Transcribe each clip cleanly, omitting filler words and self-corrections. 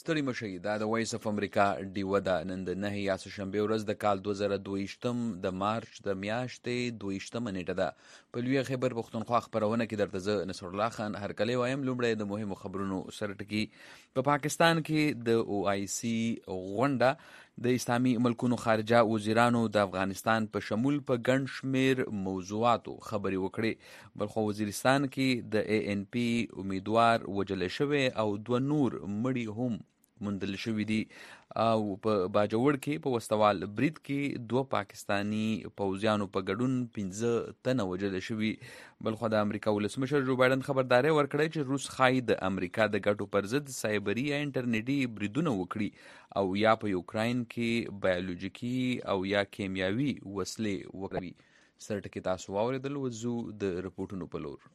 ستړي مشئ، دا د وایس اف امریکا ډیوه ده. نن د 9 یا شنبې ورځ د کال 2022 د مارچ د میاشتې 22 نیټه ده. په لوی خیبر پښتونخوا خپرونه کې درته زه نصر الله خان هرکلی وایم. لومړی د مهمو خبرونو سره ټکي. په پاکستان کې د OIC غونډه د اسلامي ملکونو خارجه وزیرانو د افغانستان په شمول په ګڼ شمېر موضوعاتو خبرې وکړې. بلخو وزیرستان کې د ANP امیدوار وژل شوی او 2 نور مړي هم موندل شوي دي. او په باجوړ کې په وسوال برید کې 2 پاکستانی پوځیانو په ګډون 15 تنه وژل شوي. بلخو د امریکا ولسمشر جو بایدن خبرداری ورکړی چې روس ښایي د امریکا د ګټو پر ضد سایبري یا انټرنیټي بریدونه وکړي او یا په یوکراین کې بایولوژیکي او یا کیمیاوي وسلې وکړي. سر ټکي تاسو واورېدل. وځو د رپورټونو په لور.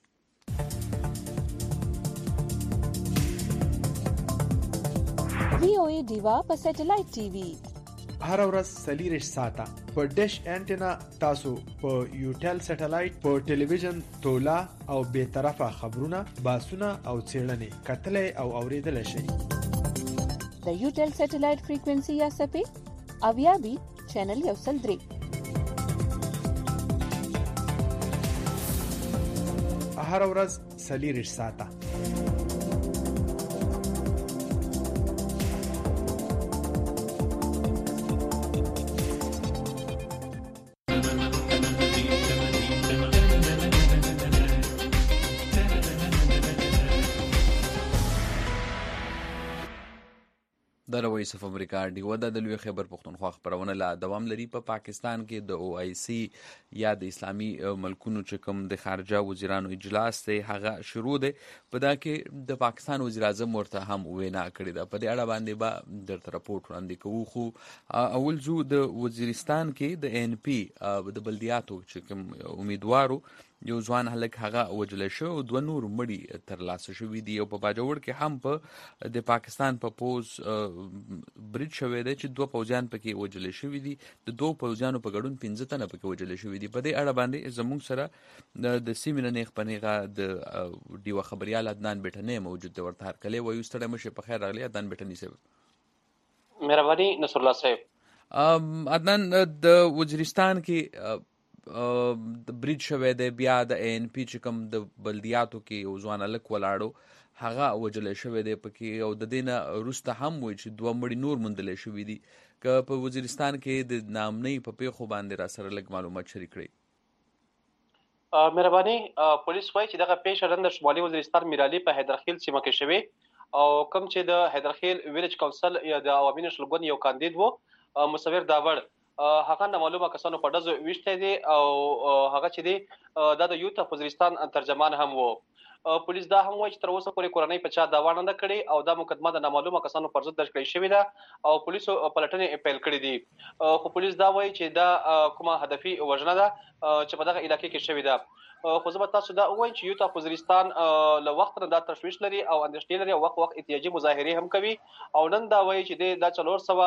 VOA ډیوا په سټلایټ ټي وي هر ورځ 24 ساعته په ډیش انټینا تاسو په یوټل سټلایټ په ټلویزیون تولا او به طرفه خبرونه باسونه او څېړنې کتلې او اوریدل شي. د یوټل سټلایټ فریکوئنسي یا سپې اویا بي چینل یو سل درې هر ورځ 24 ساعته. د وایس اف امریکا ډیوه د لوی خیبر پښتونخوا خبرونه لا دوام لري. په پاکستان کې د OIC یا د اسلامي ملکونو چې کوم د خارجه وزیرانو اجلاس دی هغه شروع دی. په دا کې د پاکستان وزیر اعظم ورته هم وینا کړې ده. په دې اړه باندې به درته راپورټ وړاندې کوو. خو اول زو د وزیرستان کې د ANP د بلدیاتو چې کوم امیدوارو یو ځوان هلک هغه وژل شو او 2 نور مړي ترلاسه شوي دي. او په باجوړ کې هم په د پاکستان په پوز برید شوی دی چې 2 پوځیان پکې وژل شوي دي. د 2 پوځیانو په ګډون 15 تنه پکې وژل شوي دي. په دې اړه باندې زموږ سره د سیمې نه نیغ په نیغه د ډیوه خبریال عدنان بیټنی موجود دی. ورته هرکلی وایو. ستړی مشئ. په خیر راغلی عدنان بیټنی صاحب. مهرباني نصر الله صاحب. عدنان د وزیرستان کې برید شوی دی. بیا د ANP چې کوم د بلدیاتو کې یو ځوان هلک ولاړو هغه وژلی شوی دی پکې. او د دې نه وروسته هم وایي چې 2 مړي نور موندلی شوي دي. که په وزیرستان کې د ناامنۍ په پیښو باندې را سره لږ معلومات شریک کړئ. مهرباني. پولیس وایي چې دغه پیښه نن د شمالي وزیرستان میرالي په حیدرخیل سیمه کې شوې او کوم چې د حیدرخیل ویلج کونسل یا د عوامي نشل ګوند یو کاندید وو مصور داوړ هغه نامعلومه کسانو په ډزو ویشته دي او هغه چې دی دا د یوت اف وزیرستان ترجمان هم وو. پولیس دا هم وایي چې تر اوسه پورې کورنۍ په چا دعوا نه کړې او دا مقدمه د نامعلومه کسانو پر ضد درج کړې شوې ده او پولیسو پلټنې پیل کړې دي. خو پولیس دا وایي چې دا کومه هدفي وژنه ده چې په دغه علاقې کې شوې ده. خو زه به تاسو دا ووایم چې یوت اف وزیرستان له وخت نه دا تشویش لري او اندېښنې لري او وخت احتیاجي مظاهرې هم کوي. او نن دا وایي چې دا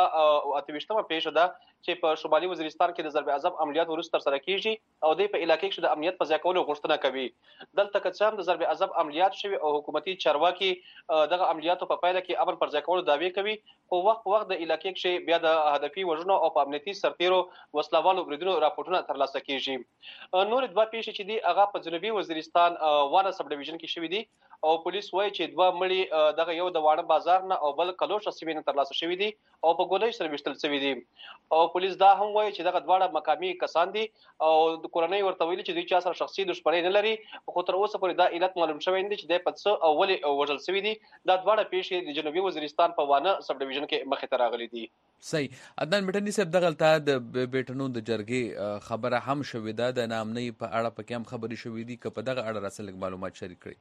428مه پیښه ده چې په شمالي وزیرستان کې د ضرب اعظم عملیات وروسته ترسره کیږي او د په علاقې کې د امنیت په ځای کولو غوښتنه کوي. دلته که څه هم د ضرب اعظم عملیات شوي او حکومتي چارواکي دغه عملیاتو په پایله کې امن پر ځای کولو دعوې کوي، خو وخت په وخت د علاقې کې بیا د هدفي وژنو او په امنیتي سرتیرو وسلوالو بریدونو راپورټونه ترلاسه کیږي. نور 2 پیښې چې دي هغه په جنوبي وزیرستان وانه سب ډیویژن کې شوي دي او پولیس وایي چې 2 مړي دغه یو د واړه بازار نه او بل کلوش سیمې نه ترلاسه شوي دي او په ګولۍ سره ویشتل شوي دي. او پولیس دا هم وایي چې دغه دواړه مقامي کسان دي او د کورنۍ ورته ویلي چې دوی چا سره شخصي دښمنۍ نه لري. خو تر اوسه پورې دا علت معلوم شوی نه دی چې دی په څه او ولې وژل شوي دي. دا دواړه پیښې د جنوبي وزیرستان په وانه سب ډیویژن کې مخې ته راغلي دي. صحیح. عدنان بیټنی صاحب دغلته د بیټنو د جرګې خبره هم شوې ده. د ناامنۍ په اړه پکې هم خبرې شوې دي. که په دغه اړه راسره لږ معلومات شریک کړئ.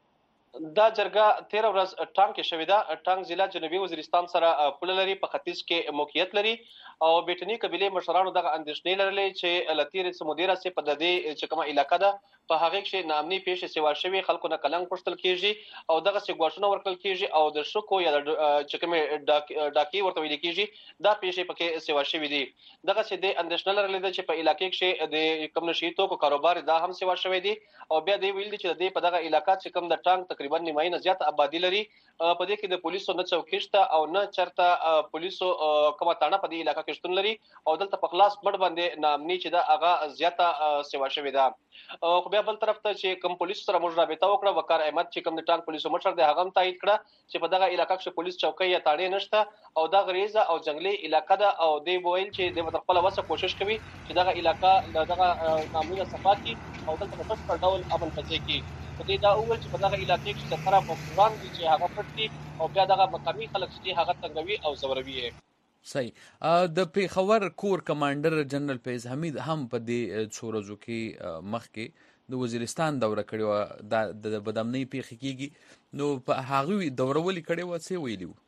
دا جرګه 13 ورځ ټانګ کې شوې ده. ټانګ ضلع جنوبي وزیرستان سره پوله لري، په ختیځ کې موقعیت لري او بیټنی قبیلې مشرانو دغه اندېښنې لرلې چې له تېرې څه مودې راهیسې په دې چې کومه علاقه ده په هغه کې ناامني پیښې سیوا شوي، خلکو نه کلنګ پوښتل کیږي او دغه څه ګواښونه ورکړل کیږي او د شکو یا د چې کومې ډاکې ورته ویل کیږي دا پیښې پکې سیوا شوي دي. دغه څه د اندېښنه لرلې ده چې په علاقې کې د کوم نشي توکو کاروبار دا هم سیوا شوی دي او بیا دی ویل دي چې د په دغه علاقې چې کوم د ټانګ تقریبا نیمایي نه زیات آبادی لري. په دې کې د پولیسو نه چوکۍ شته او نه چرته پولیسو کومه تاڼه په دې علاقې کې شتون لري او دلته په خلاص مړ باندې نامني چې دا هغه زیاته سیوا شوې ده. خو بیا بل طرف ته چې کوم پولیسو سره موږ رابطه وکړه، وقار احمد چې کوم د ټانک پولیسو مشر دی هغه هم تایید کړه چې په دغه علاقې کې پولیس چوکۍ یا تاڼې نشته او دا غریزه او جنگلي علاقې ده او دی ویل چې د خپل وسه کوشش کوي چې دغه علاقې دغه نامونه صفا کړي او دلته په څه ډول عمل پځي کړي. په دې دا اول چې په دغه علاقې کې چې خراب وګړان دي چې هغه پټ دي او بیا دغه مقامي خلک چې هغه تنګوي او زوروي یې. صحیح. د پیښور کور کمانډر جنرال فیض حمید هم په دې څو ورځو کې مخکې د وزیرستان دوره کړې وه، د بدامنۍ پیښې کېږي، نو په هغوی دوره ولې کړې وه، څه ویلي وو؟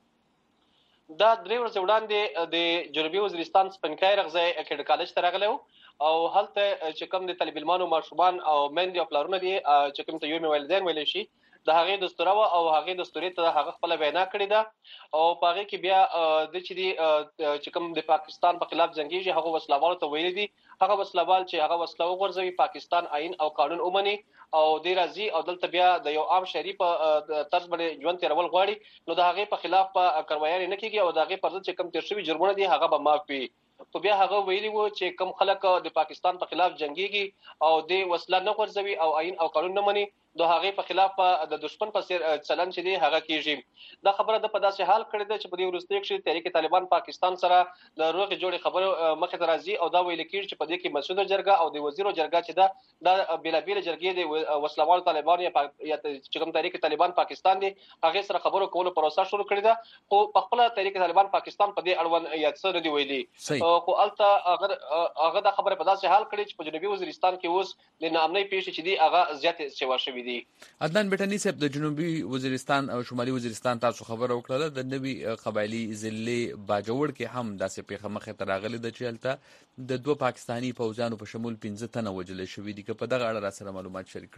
دا 3 ورځې وړاندې د جنوبي وزیرستان سپنکای رغځی اکیډ کالج ته راغلی و او هلته چې کوم د طالب علمانو ماشومان او میندې او پلارونه دي چې کوم ته یومي والدین ویلی شي د هغې دستوره وه او هغې دستورې ته هغه خپله وینا کړې ده او په هغې کې بیا د چې دي چې کوم د پاکستان په خلاف جنګېږي هغو وسلوالو ته ویلي دي هغه وسلوال چې هغه وسله وغورځوي پاکستان آئین او قانون ومني او دی راځي او دلته بیا د یو عام شهري په طرز باندې ژوند تېرول غواړي نو د هغې په خلاف په کاروایانې نه کېږي او د هغې پر ضد چې کوم تېر شوي جرمونه دي هغه به معاف وي. خو بیا هغه ویلي وو چې کوم خلک د پاکستان په خلاف جنګېږي او د وسله نه غورځوي او آئین او قانون نه مني د هغې په خلاف د دشمن په څېر چلن چې دی هغه کېږي. دا خبره د په داسې حال کړې ده چې په دې وروستیو کښې تحریک طالبان پاکستان سره د روغې جوړې خبرو مخې ته راځي او دا ویل کېږي چې په دې کې مسعود جرګه او د وزیرو جرګه چې ده دا بېلابېلې جرګې د وسلوالو طالبان یا چې کوم تحریک طالبان پاکستان دی هغې سره خبرو کولو پروسه شروع کړې ده خو په خپله تحریک طالبان پاکستان په دې اړوند یا څه نه دي ویلي. خو هلته هغه دا خبره په داسې حال کړې چې په جنوبي وزیرستان کې اوس د ناامنۍ پیښې چې دي هغه زیاتې سیوا شوي دي. عدنان بیټني صاحب، د جنوبي وزیرستان او شمالي وزیرستان تاسو خبره وکړله، د نوي قبایلي ضلع باجوړ کې هم داسې پیښه مخې ته راغلې ده چې هلته د 2 پاکستاني پوځیانو په شمول 15 تنه وژلي شوي دي، که په دغه اړه راسره معلومات شریک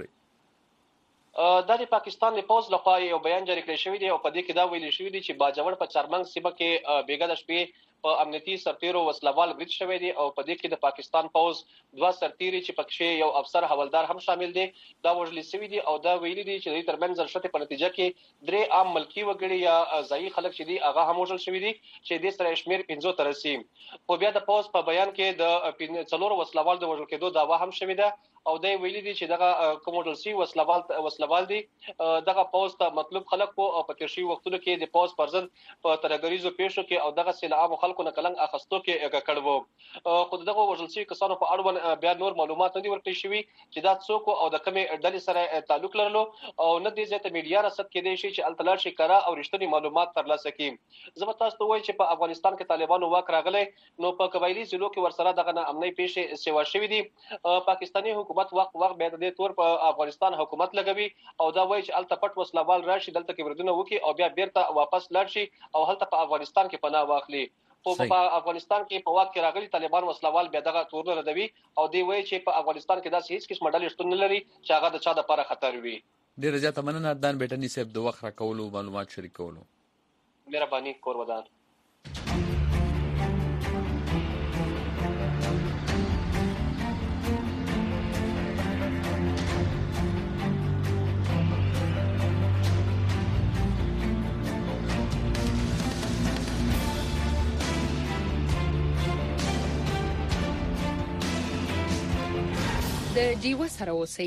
کړئ. دا د پاکستان د پوځ لخوا یو بیان جاری کړی شوی دی او په دې کې دا ویلي شوي دي چې باجوړ په چارمنګ سیمه کې بیګا د شپې په امنیتي سرتیرو وسلوال برید شوی دی او په دې کې د پاکستان پوځ 2 سرتیري چې پکې یو افسر حوالدار هم شامل دی دا وژل شوي دي او دا ویلي دي چې د دې ترمنځ ضرشتې په نتیجه کې 3 عام ملکي وګړي یا ځایي خلک چې دي هغه هم وژل شوي دي چې دې سره شمېر 15 ته رسي. خو بیا د پوځ په بیان کې د 4 وسلوال د وژل کېدو دعوا هم شوې ده او دا ویلي دي چې دغه کوم وژل شوي وسلوال دي دغه پوځ ته مطلوب خلک وو او په تېر شوي وختونو کې د پوځ پر ضد په ترهګریزو پیښو کې او دغسې له عامو خلکو نه کلنګ اخیستو کې کړی وو. خو دغه وژل شوي کسانو په اړوند بیا نور معلومات نه دي ورکړل شوي چې دا څوک او د کومې ډلې سره تعلق لرلو او نه دې ځای ته میډیا رسد کېدی شي چې هلته لاړ شي کره او رښتوني معلومات ترلاسه کړي. زه به تاسو ته ووایم چې په افغانستان کې طالبانو واک راغلی نو په قبایلي ضلعو کې ورسره دغه ناامنۍ پیښې سیوا شوي دي. پاکستاني حکومت وخت بیا د دې تور په افغانستان حکومت لګوي او دا وایي چې هلته پټ وسلوال راشي دلته کې بریدونه وکړي او بیا بیرته واپس لاړ شي او هلته په افغانستان کې پناه واخلي. خو په افغانستان کې په واک کې راغلي طالبان وسلوال بیا دغه تورونه ردوي او دوی وایي چې په افغانستان کې داسې هیڅ قسمه ډلې شتون نه لري چې هغه د چا دپاره خطر وي. ډېره زیاته مننه عدنان بیټني صاحب د وخت راکولو معلومات شریک کولو. مهرباني کور ودان. د ډیوه سره اوسئ.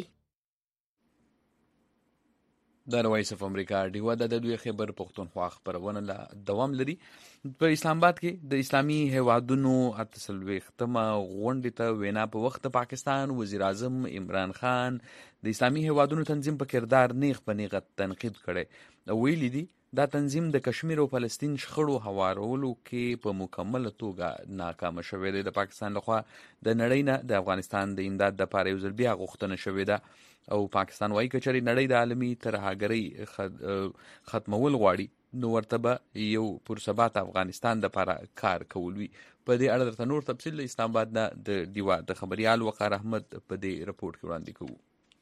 د وایس اف امریکا ډیوه د دوی خبر پښتونخوا خبرونه لا دوام لري. په اسلام آباد کې د اسلامي هیوادونو 48مه غونډې ته وینا په وخت پاکستان وزیر اعظم عمران خان د اسلامي هیوادونو تنظیم په کردار نیغ په نیغه تنقید کړي. ویلي دي دا تنظیم د کشمیر او فلسطین شخړو هوارولو کې په مکمل توګه ناکام شوی دی. د پاکستان لخوا د نړۍ نه د افغانستان د امداد لپاره یو ځل بیا غوښتنه شوې ده او پاکستان وایي که چېرې نړۍ د عالمي ترهګرۍ ختمول غواړي نو ورته به یو پرثبات افغانستان دپاره کار کول وي. په دې اړه درته نور تفصیل له اسلام آباد نه د ډیوه د خبریال وقار احمد په دې رپورټ کې وړاندې کوو.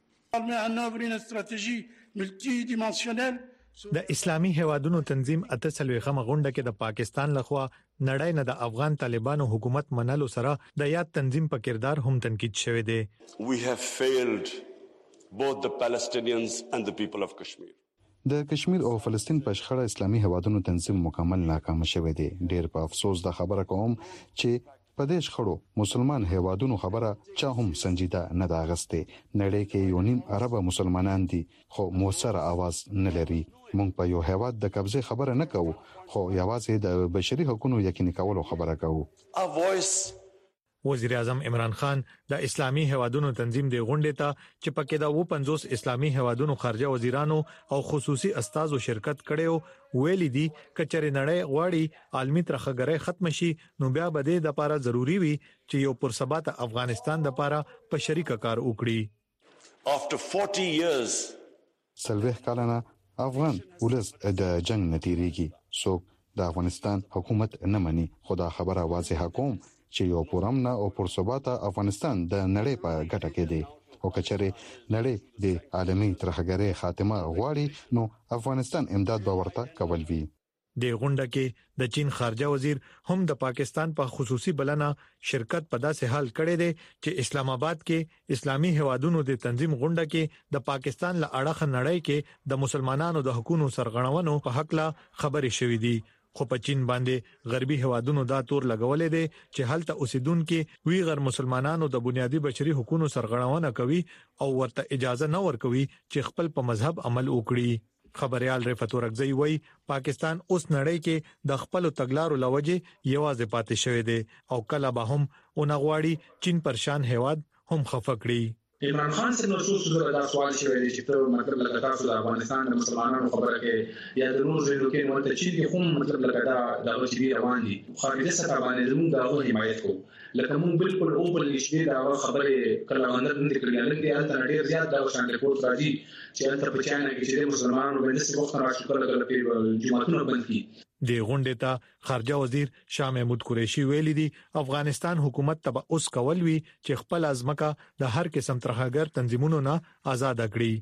د اسلامي هیوادونو تنظیم 48مه غونډه کې د پاکستان لخوا نړۍ نه د افغان طالبانو حکومت منلو سره د یاد تنظیم په کردار هم تنقید شوی دی. We have failed both the Palestinians and the people of Kashmir. د کشمیر او فلسطین په شخړه اسلامي هوادونو تنظیم مکمل ناکام شوی دی. ډیر په افسوس د خبره کوم چې په دې شخړو مسلمان هوادونو خبره چا هم سنجیده نه دا غسته. نړۍ کې یو نیم عرب مسلمانان دي خو موثر आवाज نه لري. مونږ په یو هواد د قبضه خبره نه کوو خو یوازې د بشري حقوقو یقیني کولو خبره کوو. وزیر اعظم عمران خان د اسلامي هوادونو تنظیم د غونډې ته چې پکې د 50 اسلامي هوادونو خارجه وزیرانو او خصوصي استادو شرکت کړي ویلي دي کچره نړۍ غواړي عالمي ترخګرۍ ختم شي نو بیا به د لپاره ضروری وي چې یو پرثبات افغانستان د لپاره په شریک کار وکړي. After 40 years سلوه کلنه افغان ولز د جنگ نتیریږي څوک د افغانستان حکومت نه مني. خدا خبره واضحه کوم چې یو پرامن او پرثبات افغانستان د نړۍ په ګټه کې دی او کچره نړۍ د عالمي ترخګرۍ خاتمه غواړي نو افغانستان امداد به ورته کول وی. د غونډه کې د چین خارجه وزیر هم د پاکستان په خصوصي بلنه شرکت په داسې حال کړی دی چې اسلام آباد کې اسلامي هوادونو د تنظیم غونډه کې د پاکستان له اړخ نړۍ کې د مسلمانانو د حقوقو سرغړونو په حق لا خبرې شوې دي. خو په چین باندې غربي هوادونو دا تور لګولې دي چې هلته اوسیدونکو وی غیر مسلمانانو د بنیادی بشري حقوقو سرغړونه کوي او ورته اجازه نه ورکوي چې خپل په مذهب عمل وکړي. خبريال رفعت ورغزي وای پاکستان اوس نړۍ کې د خپل تګلارو لوجه یوازې پاتې شوی دی او کله به هم اونغواړي چین پرشان هواد هم خفقړي. عمران خان څنګه محسوس دا سوال شوی دی چې ته مطلب لکه تاسو د افغانستان د مسلمانانو خبره کې یا د نور ځایونو کې ورته چې کوم مطلب لکه دا چې روان دي خارجه سره باندې زموږ د حمایت کو لکه موږ بالکل اوپن نشي دا خبره کله باندې نه کړی لکه الته ډیر زیات دا شان ریپورت راځي چې الته په چاینه کې چې مسلمانانو باندې څه وخت راشي کله په جماعتونو بند کی. د غونډې ته خارجه وزیر شاه محمود قریشي ویلي دي افغانستان حکومت ته اوس کول وی چې خپل ازمکه د هر قسم ترخګر تنظیمونو نه آزاد کړي.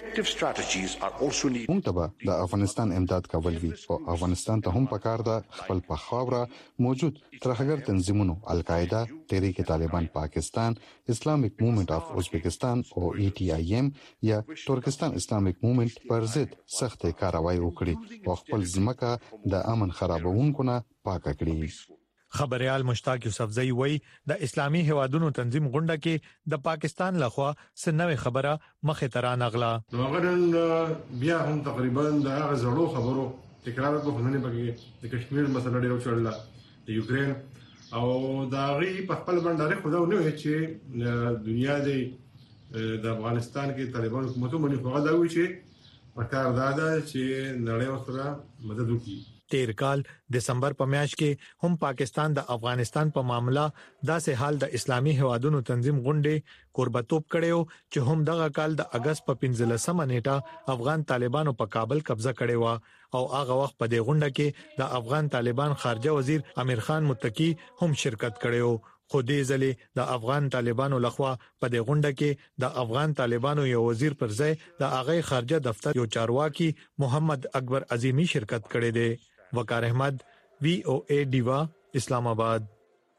مونږ ته د افغانستان امداد کول وی او افغانستان ته هم پکار ده خپل په خاوره موجود ترخګر تنظیمونو القاعده، تحریک طالبان پاکستان، اسلامیک موومېنټ اف ازبکستان او ETIM یا ترکستان اسلامیک موومېنټ پر ضد سخت کاروایی وکړي او خپل ځمکه د امن خرابونکو نه پاک کړي. خبريال مشتاق یوسفزئی وای د اسلامي هوادونو تنظیم غونډه کې د پاکستان لخوا سنوي خبره مخه تران اغلا. نوغرن بیا هم تقریبا د غزړو خبرو تکرار په خلنه پکې د کشمیر مسله ډیرو چړله د یوکرين او دا غي په خپل باندې خو دا نه چې دنیا د افغانستان کې طالبان حکومت باندې فقط دا وی چې پکار دادا چې نړۍ سره مدد وکړي. تیر کال دسمبر په میاشت کې هم پاکستان د افغانستان په معاملہ داسې حال د اسلامي هوادونو تنظیم غونډې قربتوب کړو چې هم دغه کال د اگست په 15مه نیټه افغان طالبانو په کابل قبضه کړی و او هغه وخت په دې غونډه کې د افغان طالبان خارجه وزیر امیر خان متقی هم شرکت کړو. خو دې ځلې د افغان طالبانو لخوا په دې غونډه کې د افغان طالبانو یو وزیر پر ځای د هغه خارجه دفتر یو چارواکي محمد اکبر عظیمی شرکت کړي دي. وقار احمد VOA ډیوا اسلام آباد.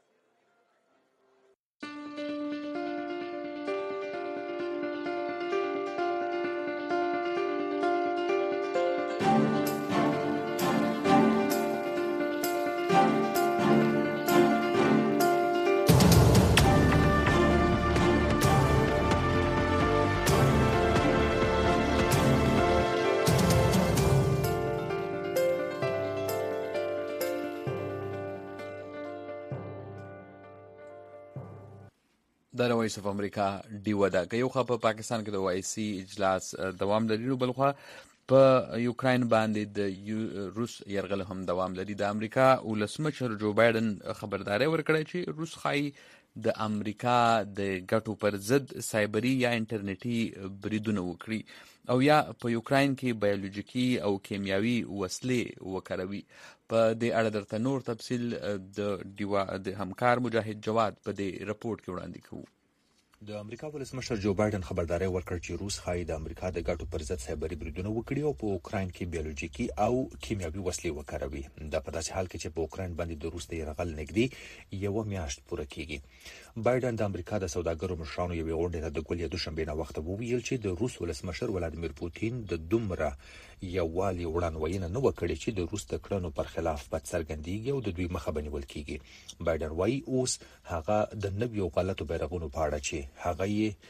د وایس اف امریکا ډیو دا یو خو په پاکستان کې د OIC اجلاس دوام لري، بل خو په یوکرين باندې د روس يرغل هم دوام لري. د امریکا ولسمشر جو بایدن خبرداري ورکړه چې روس خای د امریکا د ګټو پر ضد سایبری یا انټرنیټي بریدونه وکړي او یا په یوکرين کې بایولوژیکي او کیمیاوي وسلې وکړوي. په دې اړه درته نور تفصیل د همکار مجاهد جواد په دې رپورت کې وړاندې کوو. د امریکا ولسمشر جو بایدن خبرداري ورکړ چې روس ښایي د امریکا د ګټو پر ضد سایبري بریدونه وکړي او په اوکراین کې بیولوژیکي او کیمیاوي وسلې وکاروي. دا په داسې حال کې چې په اوکراین باندې د روس د یرغل نږدې یو میاشت پوره کیږي. بایدن د امریکا د سوداګرو مشرانو یوې غونډې ته د ګل یا دوشنبه نه وخت وویل چې د روس ولسمشر ولادیمیر پوتین د دومره یووالي وړاندوینه نه وکړي چې د روس د کړنو پر خلاف بد څرګندېږي او د دوی مخه بنول کیږي. بایدن وايي اوس هغه د نویو غلطو بیرغونو په اړه چې هغه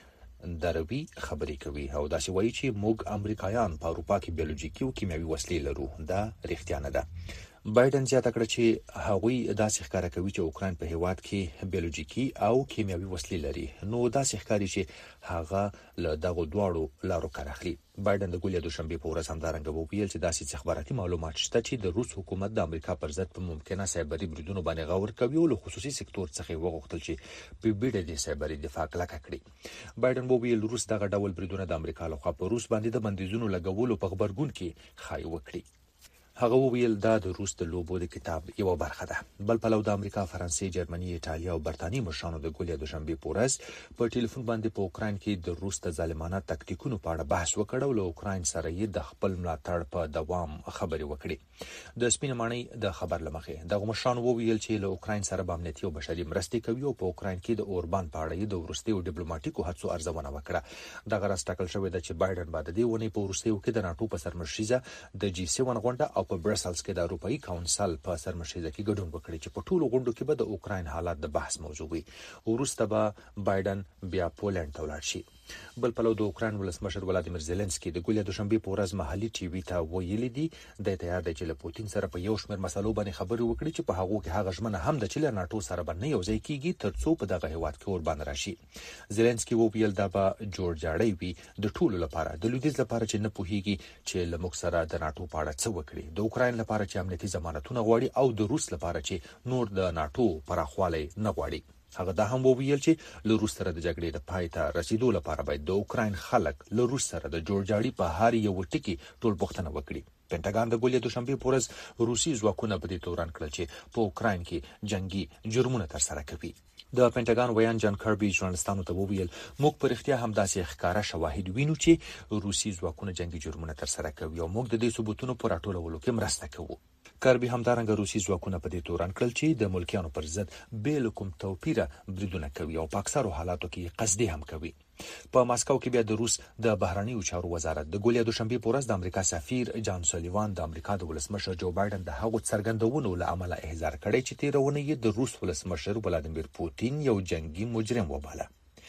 یې دروي خبرې کوي او داسې وایي چې موږ امریکایان په اروپا کې بیولوژیکي او کیمیاوي وسلې لرو. دا رښتیا نه ده. بایدن زیاته کړه چې هغوی داسې ښکاره کوي چې اوکراین په هیواد کې بیولوژیکي او کیمیاوي وسلې لري. نو داسې ښکاري چې هغه له دغه دواړو لارو کار اخلي. بایدن د ګل یا دوشنبه په ورځ همدارنګه وویل چې داسې استخباراتي معلومات شته چې د روس حکومت د امریکا پر ضد په ممکنه سایبري بریدونو باندې غور کوي او له خصوصي سکتور څخه وغوښتل چې په بیړه د سایبري دفاع کلکه کړي. بایدن وویل روس دغه ډول بریدونه د امریکا لخوا په روس باندې د بندیزونو لګولو په خبرګون کې خای وکړي. هغه وویل دا د روس د لوبو د کتاب یو برخه ده. بل پلو د امریکا، فرانسې، جرمني، ایټالیا او برتانیې مشرانو د ګل یا دوشنبه په ورځ په ټلیفون باندې په اوکراین کې د روس د ظالمانه تاکتیکونو په اړه بحث وکړ او له اوکراین سره یې د خپل ملاتړ په دوام خبرې وکړې. د سپینې ماڼۍ د خبر لمخې دغه مشرانو وویل چې له اوکراین سره به امنیتي او بشري مرستې کوي او په اوکراین کې د اوربان په اړه د وروستیو ډیپلوماټیکو هڅو ارزونه وکړه. دغه راز ټاکل شوی ده چې بایدن به د دې ونې په وروستیو کې د ناتو په سرمشریزه د G7 غونډه او په برسلز کې د اروپאי کونسل په سرمشریزه کې ګډون وکړي چې په ټولو غونډو کې به د اوکراین حالات د بحث موضوع وي. وروسته به بایدن بیا پولند ته ولاړ شي. بل پلو د اوکراین ولسمشر ولادیمیر زيلنسکي د ګل یا دوشنبه په ورځ محلي ټي وي ته ویلي دي د تیار دی چې له پوتین سره په یو شمېر مسلو باندې خبرې وکړي چې په هغه کې هغه ژمنه هم د چیلې ناتو سره باندې یو ځای کیږي ترڅو په دغه هیواد کې اوربان راشي. زيلنسکي وویل دا به جوړ جاړی وي د ټولو لپاره، د لویدیځ لپاره چې نه پوهیږي چې له موږ سره د ناتو په اړه څه وکړي، د اوکراین لپاره چې امنیتي ضمانتونه غواړي او د روس لپاره چې نور د ناتو پراخوالی نه غواړي. هغه دا هم وویل چې له روس سره د جګړې د پای ته رسیدو لپاره باید د اوکراین خلک له روس سره د جوړجاړي په هر یو ټکی ټول پوښتنه وکړي. پینټاګان د ګل یا دوشنبه په ورځ روسي ځواکونه په دې تورن کړل چې په اوکراین کې جنگي جرمونه ترسره کوي. د پینټاګان ویان جان کربي ژورنالستانو ته وویل موږ په اړتیا هم داسې ښکارا شواهد وینو چې روسي ځواکونه جنگي جرمونه ترسره کوي او موږ د دې ثبوتونو پر راټولولو کې مرسته کوو. کربي همدارنګه روسي ځواکونه په دې تورن کړل چې د ملکیانو پر ضد بیل کوم توپیره بریدونه کوي او په اکثرو حالاتو کې قصدي هم کوي. په ماسکو کې بیا د روس د بهرنیو چارو وزارت د ګل یا دوشنبه په ورځ د امریکا سفیر جان سولیوان د امریکا د ولسمشر جو بایدن د هغو څرګندونو له امله احضار کړی چې تیرونه یې د روس ولسمشر ولادیمیر پوتین یو جنگي مجرم وباله.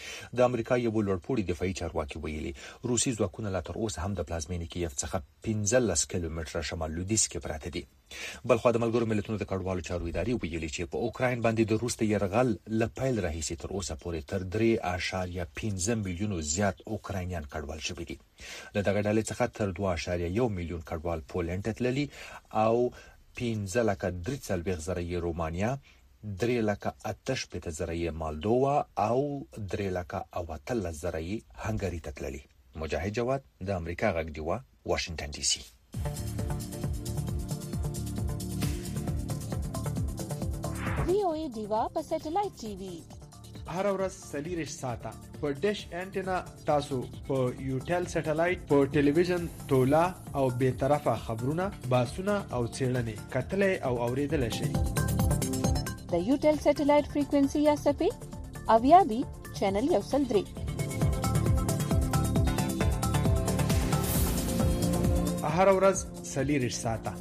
د امریکا یو لوړپوړي دفاعي چارواکي ویلي روسي ځواکونه لا تر اوسه هم د پلازمینې کیف څخه 15 کیلومتره شمال لویدیځ کې پراته دي. بلخو د ملګرو ملتونو د کډوالو چارو ادارې ویلي چې په اوکراین باندې د روس د یرغل له پیل راهیسې تر اوسه پورې تر 3.15 میلیونو زیات اوکراینیان کډوال شوي دي. له دغه ډلې څخه تر 2.1 میلیون کډوال پولند ته تللي او 15,300 رومانیا، 3,08,000 مالدووا او 3,18,000 هنګری ته تللي. مجاهد جواد د امریکا غږ دیوا، واشنگټن ډي سي. VOA دیوا په سټلایټ ټي وي هر ورځ 40 ساعته په ډیش انټینا تاسو په یوټل سټلایټ په ټلویزیون تولا او به طرفه خبرونه، باسونه او څېړنې کتلې او اوریدل شي. د یوټل سټلایټ فریکوئنسي یا سپې اویابي چینل 103 هر ورځ 40 ساعته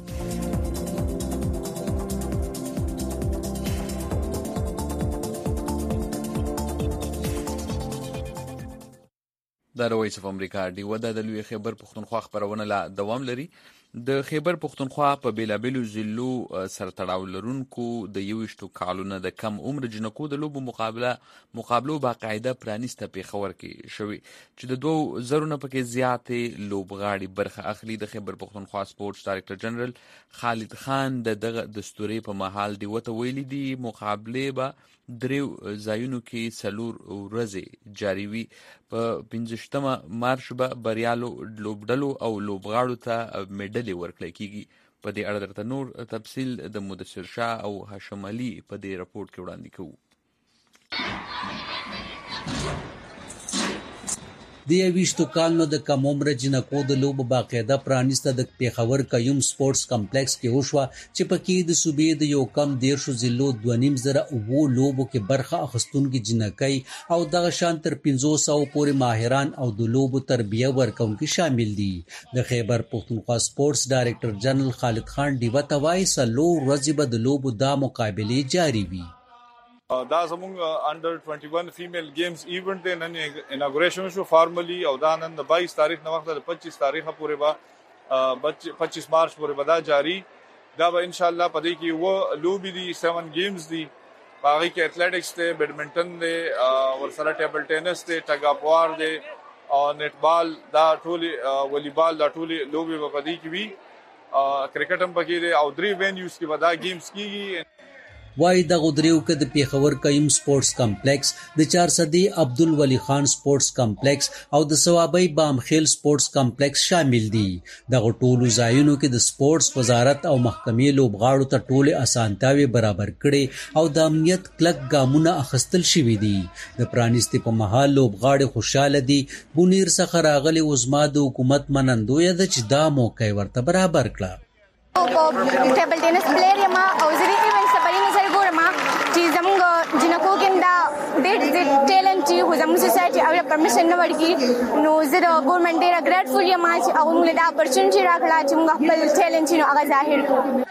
د وایس اف امریکا دی ودا د لوی خیبر پښتونخوا خبرونه لا دوام لري. د خیبر پښتونخوا په بیلابیلو ضلعو سره تړاو لرونکو د 21 کالونو د کم عمر جنکو د لوبو مقابلو باقاعده پرانیسته پیښور کې شوی چې د 2000 نه پکې زیاتې لوبغاړي برخه اخلي. د خیبر پښتونخوا سپورتس ډایرکټر جنرال خالد خان دغه دستوري په محل دی وته ویلي دي مقابله به دریو ځایونو کې سلور ورځې جاری وي. په 15 مارچ به بریالو لوبډلو او لوبغاړو ته میډلې ورکړل کیږي. په دې اړه درته نور تفصیل د مدثر شاه او هاشم علي په دې راپورټ کې وړاندې کوو. د 20 کالونو د کم عمر جنکو د لوبو باقاعده پرانیسته د پیښور قیوم سپورتس کمپلیکس کې وشوه چې پکې د صوبې د یو کم 13 ضلعو 2.5 لوبو کې برخه اخیستونکي جنکۍ او دغه شان تر 500 پورې ماهران او د لوبو تربیه ورکوونکي شامل دي. د خیبر پښتونخوا سپورتس ډایریکټر جنرال خالد خان ډیوه ته وایي څلور ورځې به د لوبو دا مقابلې جاري وي. دا زموږ انډر 21 فیمیل گیمز ایونت دی. نن اناګوریشن شو فارملی او دا نن د 22 تاریخ نه وخت د 25 تاریخه پورې به 25 مارچ پورې به دا جاری. دا به ان شاء الله پدې کې و لوبي دي 7 گیمز دي. باقي کې اټلیټکس ته بیډمنټن دی ورسره ټیبل ټینس دی ټګ اپ وار دی او نت بال دا ټول والیبال دا ټول لوبي په پدې کې وي. کرکټ هم پکې دی او 3 وینیوز کې به دا گیمز کیږي. وای د غدریو کې د پیښور قیم سپورتس کمپلیکس د 400 عبدالولی خان سپورتس کمپلیکس او د ثوابی بامخیل سپورتس کمپلیکس شامل دي. د غټولو ځایونو کې د سپورتس وزارت او محکمې لوبغاړو ته ټول اسانتیاوي برابر کړي او د امنیت کلک ګامونه اخیستل شوي دي. د پرانیستي په مهال لوبغاړي خوشاله دي. بونیر څخه راغلي وزما د حکومت منندوی ده چې دا موقع ورته برابر کړه. ټیبل ټینس پلیئر یم او زری ایونټس په بری نظر ګورم چې زموږ جنکو کې دا ډېر ټیلنټ یو زموږ سوسایټي او پرمیشن نه ورکړي نو زه د ګورنمنت ډېر ګریټفول یم چې هغه موږ دا اپورچونټي راکړه چې موږ خپل ټیلنټ نو هغه ظاهر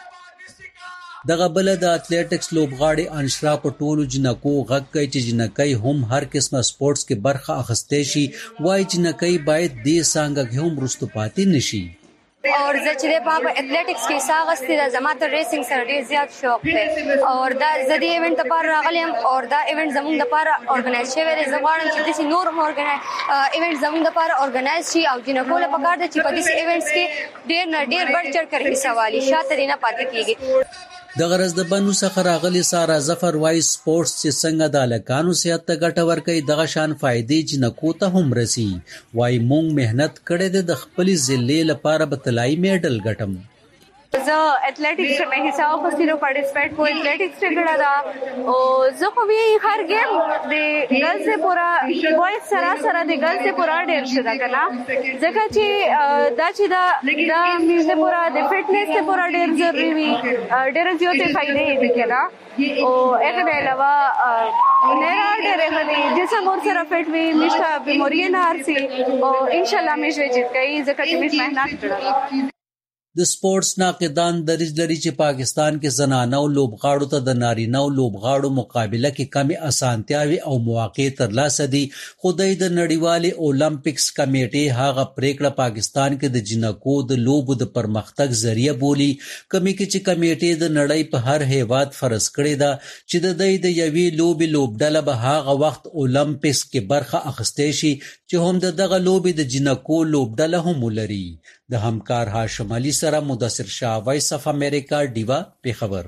کړو. دغه بل د اتلیټکس لوبغاړي انشرا په ټولو جنکو غږ کوي چې جنکۍ هم هر قسمه سپورتس کې برخه اخیستې شي. وایي جنکۍ باید دې څانګه کې هم وروسته پاتې نشي. اور زه چې په اټلیټکس کې ساغستې د زماته ریسینګ سره ډیر زیات شوق دی اور دا زدي ایونت لپاره راغلم اور دا ایونت زموږ لپاره اورګنایز شوی دی. زه غواړم چې داسې نور هم ایونت زموږ لپاره اورګنایز شي او جنکو له پکار ده چې په دې ایونټس کې ډیر نه ډیر بڑ چڑھ کر حصہ والی شاته نه پاتې کیږي. د غرض د بنو څخه راغلي سارا ظفر وای سپورتس چې څنګه د الکانو صحت ته ګټه ورکوي دغه شان فائدې جنکو ته هم رسي. وای مونږ مهنت کړې ده د خپل ضلع لپاره به طلایي میډل ګټم. زه اټلیټکس میں حصہ اخیستلو پارټیسپیټ کو اټلیټکس کې کړه دا او زه خو به هر گیم د ګرلز پورا بوایز سره سره د ګرلز پورا ډیر شته کنه ځکه چې دا چې دا میوزیک پورا د فټنس ته پورا ډیر ضروری وي ډیر زیاتې فائدې دي کنه او هغه علاوه نه ډیر غلي جسم اور سره فټ وي مشته بیماری نه ارسي او ان شاء الله مې جوړ کړي ځکه چې مې مهنت کړه. د سپورتس ناقدان دریځ لري چې پاکستان کې زنانو لوبغاړو ته د نارینو لوبغاړو مقابله کې کمی اسانتیاوي او مواقع ترلاسه دي. خو د نړیوالې اولمپکس کمیټې هغه پریکړه پاکستان کې د جنکو د لوبو د پرمختګ ذریعہ بولی کمی کې چې کمیټې د نړۍ په هر هیواد فرض کړی ده چې د یوې لوبې لوبډله به هغه وخت اولمپکس کې برخه اخیستې شي چې هم دغه لوبې د جنکو لوبډله هم ولري. د همکار هاشم علي سره مدثر شاه وایس اف امریکا ډیوا پیښور.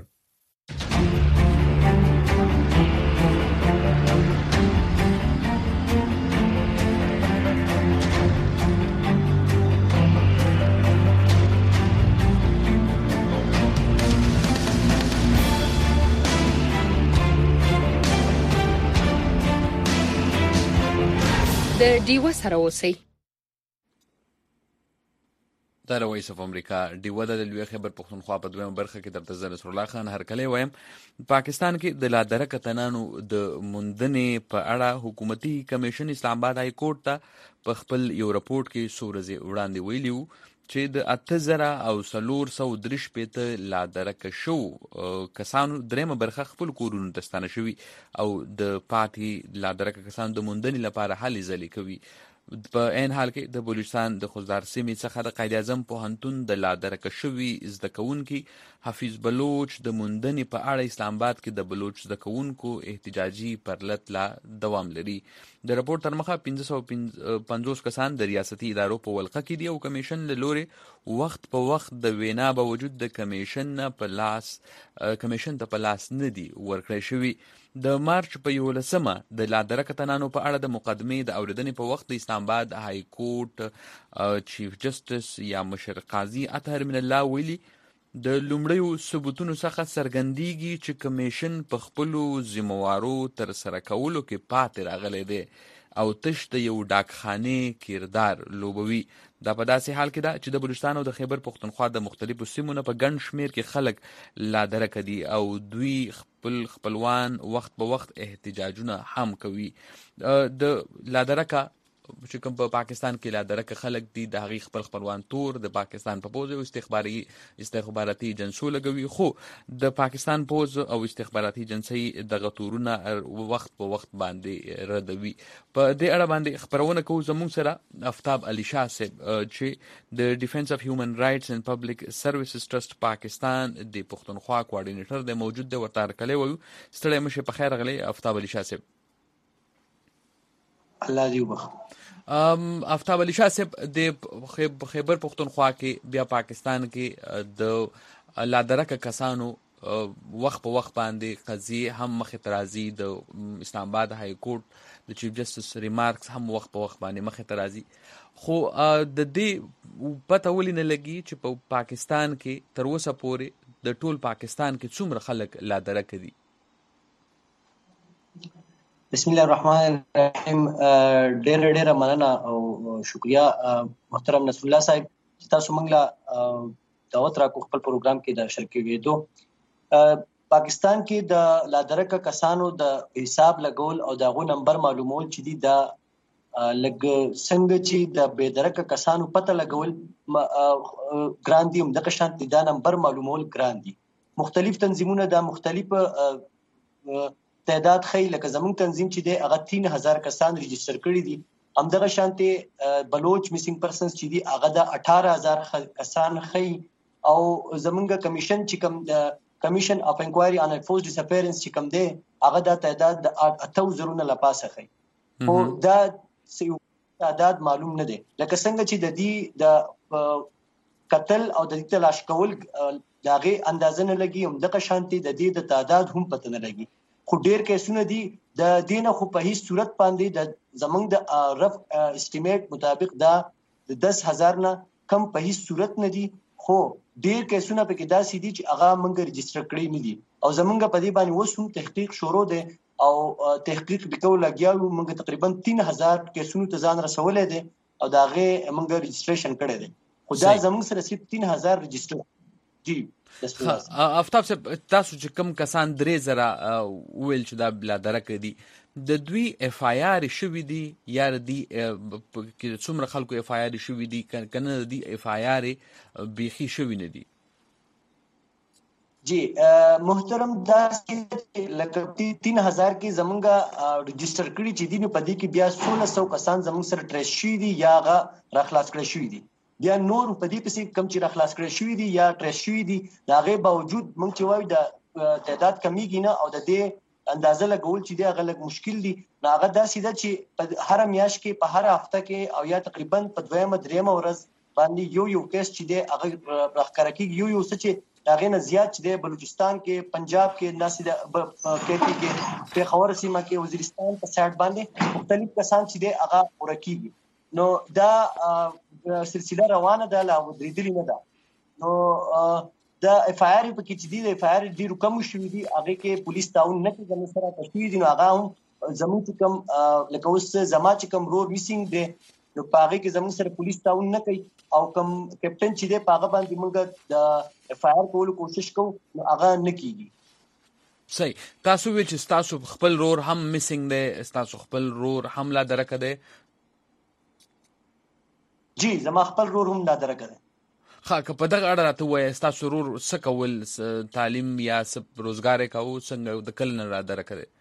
د ډیوا سره اوسئ. دا د وایس اف امریکا ډیوه د لوی خیبر پښتونخوا په دویمه برخه کې د زه نصر الله خان هرکلی وایم. پاکستان کې د لادرکه تنانو د موندنې په اړه حکومتي کمیشن اسلام آباد های کورټ ته په خپل یو رپورټ کې څو ورځې وړاندې ویلي وو چې د 8443 لادرکه شو کسانو درېمه برخه خپل کورونو ته ستانه شوي او د پاتې لادرکه کسانو د موندنې لپاره هلې ځلې کوي. په عین حال کې د بلوچستان د خوزدار سیمې څخه د قائد اعظم پوهنتون د لادرکه شوي زده کوونکي حفیظ بلوچ د موندنې په اړه اسلام آباد کې د بلوچ زده کوونکو احتجاجي پرلت لا دوام لري. د راپور تر مخه 550 کسان د ریاستي ادارو په ولقه کې دي او کمیشن له لورې وخت په وخت د وینا باوجود د کمیشن ته په لاس نه دي ورکړی شوي. د مارچ په 11 د لادرکه تنانو په اړه د مقدمې د اوریدنې په وخت د اسلام آباد های کورټ چیف جسټس یا مشر قاضي اطهر من الله ویلي د لومړیو ثبوتونو څخه څرګندېږي چې کمیشن په خپلو ذموارو تر سره کولو کې پاتې راغلی دی. او تش د یو ډاکخانې کردار لوبوي. دا په داسې حال کې ده چې د بلوچستان او د خیبر پښتونخوا د مختلفو سیمو نه په ګڼ شمیر کې خلک لا درکه دي او دوی خپلوان وخت په وخت احتجاجونه هم کوي. د لا درکه چې کوم په پاکستان کې لا درکه خلک دي د هغې خپل خپلوان تور د پاکستان په پوځ او استخباراتي جنسو لګوي، خو د پاکستان پوځ او استخباراتي جنسي دغه تورونه وخت په وخت باندې ردوي. په دې اړه باندې خبرونه کوو زموږ سره افتاب علي شاه صاحب چې د ډیفنس اف هیومن رایټس اینڈ پبلک سروسز ټرست پاکستان د پښتونخوا کوارډینیټر د موجود د ورته هرکلی وایو. ستړی مشه په خیر غلی افتاب علي شاه صاحب. الله دې وبخښي. افتاب علي شاه صاحب د خیبر پښتونخوا کې بیا پاکستان کې د لا درکه کسانو وخت په وخت باندې قضیې هم مخې ته راځي. د اسلام آباد های کورټ د چیف جسټس ریمارکس هم وخت په وخت باندې مخې ته راځي. خو د دې پته ولې نه لګي چې په پاکستان کې تر اوسه پورې د ټول پاکستان کې څومره خلک لا درکه دي؟ بسم الله الرحمن الرحیم. ډېره مننه او شکریا محترم نصر الله صاحب چې تاسو موږ له دعوت راکو خپل پروګرام کې د شرکت کېدو. پاکستان کې د لا درکه کسانو د حساب لګول او دغه نمبر معلومول چې دي د لګ څنګه چې د بې درکه کسانو پته لګول ګران دي، دغه شانتي دا نمبر معلومول ګران دي. مختلف تنظیمونه د مختلف تعداد خی لکه زمونږ تنظیم چې دی هغه 3000 کسان رجسټر کړي دي. همدغه شانتي بلوچ میسنګ پرسنز چې دی هغه د 18000 کسان خی او زمونږ کمیشن چې کوم د کمیشن اف انکوایری ان فورس ډیسپیرنس چې کوم دی هغه د تعداد د 8000 نه لپاسه خی. او دا تعداد معلوم نه دی لکه څنګه چې د دې د قتل او د تلاش کول داغه اندازه نه لګي، همدغه شانتي د دې د تعداد هم پته نه لګي. خو ډیر کیسونه دي د دینه خو په هیڅ صورت باندې د زمنګ د رف استیمیټ مطابق دا د 10000 نه کم په هیڅ صورت نه دي. خو ډیر کیسونه په کې داسې دي چې هغه موږ رجسټر کړی نه دي او زمنګ په دې باندې وسوم تحقیق شروع دي او تحقیق وکول لګیاو. موږ تقریبا 3000 کیسونو ته ځان رسولې دي او داغه موږ رجسټریشن کړی دي. خو دا زمنګ سره صرف 3000 رجسټر دي. افتاب صاحب تاسو چې کوم کسان 3000 ویل چې دا بلا درکه دي د دوی اف آی آر شوی دي یا دی څومره خلکو اف آی آر شوی دي کنه دی اف آی آر بیخي شوی نه دي؟ جی محترم دا لکه 3000 کې زمونږه رجسټر کړي چې دي په دې کې بیا 1600 کسان زمونږ سره ټریس شوي دي یا غا راخلاص کړي شوي دي. بیا نور په دې پسې کم چې راخلاص کړي شوي دي یا ټریس شوي دي دغه باوجود موږ چې وایو د تعداد کمیږي نه او د دې اندازه لګول چې دی هغه لږ مشکل دي. هغه داسې ده چې په هر میاشت کې په هر هفته کې او یا تقریبا په دویمه درېمه ورځ باندې یو کیس چې دی هغه راخکاره کېږي یو څه چې هغه نه زیات چې دی بلوچستان کې پنجاب کې ناسې کېپی کې پیښور سیمه کې وزیرستان په سایډ باندې مختلف کسان چې دی هغه ورکیږي. نو دا سلسله روانه ده لا ودرېدلې نه ده. نو دا اف آی آر په کې چې دی د اف آی آر ډیرو کم شوي دي هغه کې پولیس تعاون نه کوي زموږ سره تشوي دي. نو هغه هم زموږ چې کوم لکه اوس زما چې کوم رور میسینګ دی نو په هغه کې زموږ سره پولیس تعاون نه کوي او کوم کیپټن چې دی په هغه باندې موږ د اف آی آر کولو کوشش کوو نو هغه نه کیږي. صحیح. تاسو وی چې تاسو خپل رور هم میسینګ دی، تاسو خپل رور هم لا درکه دی؟ جی زما خپل رور هم لا درکه دی. که په دغه اړه راته وایي تاسو رور څه کول، تعلیم یا روزګار یې کوو، څنګه د کله نه را درکه دی؟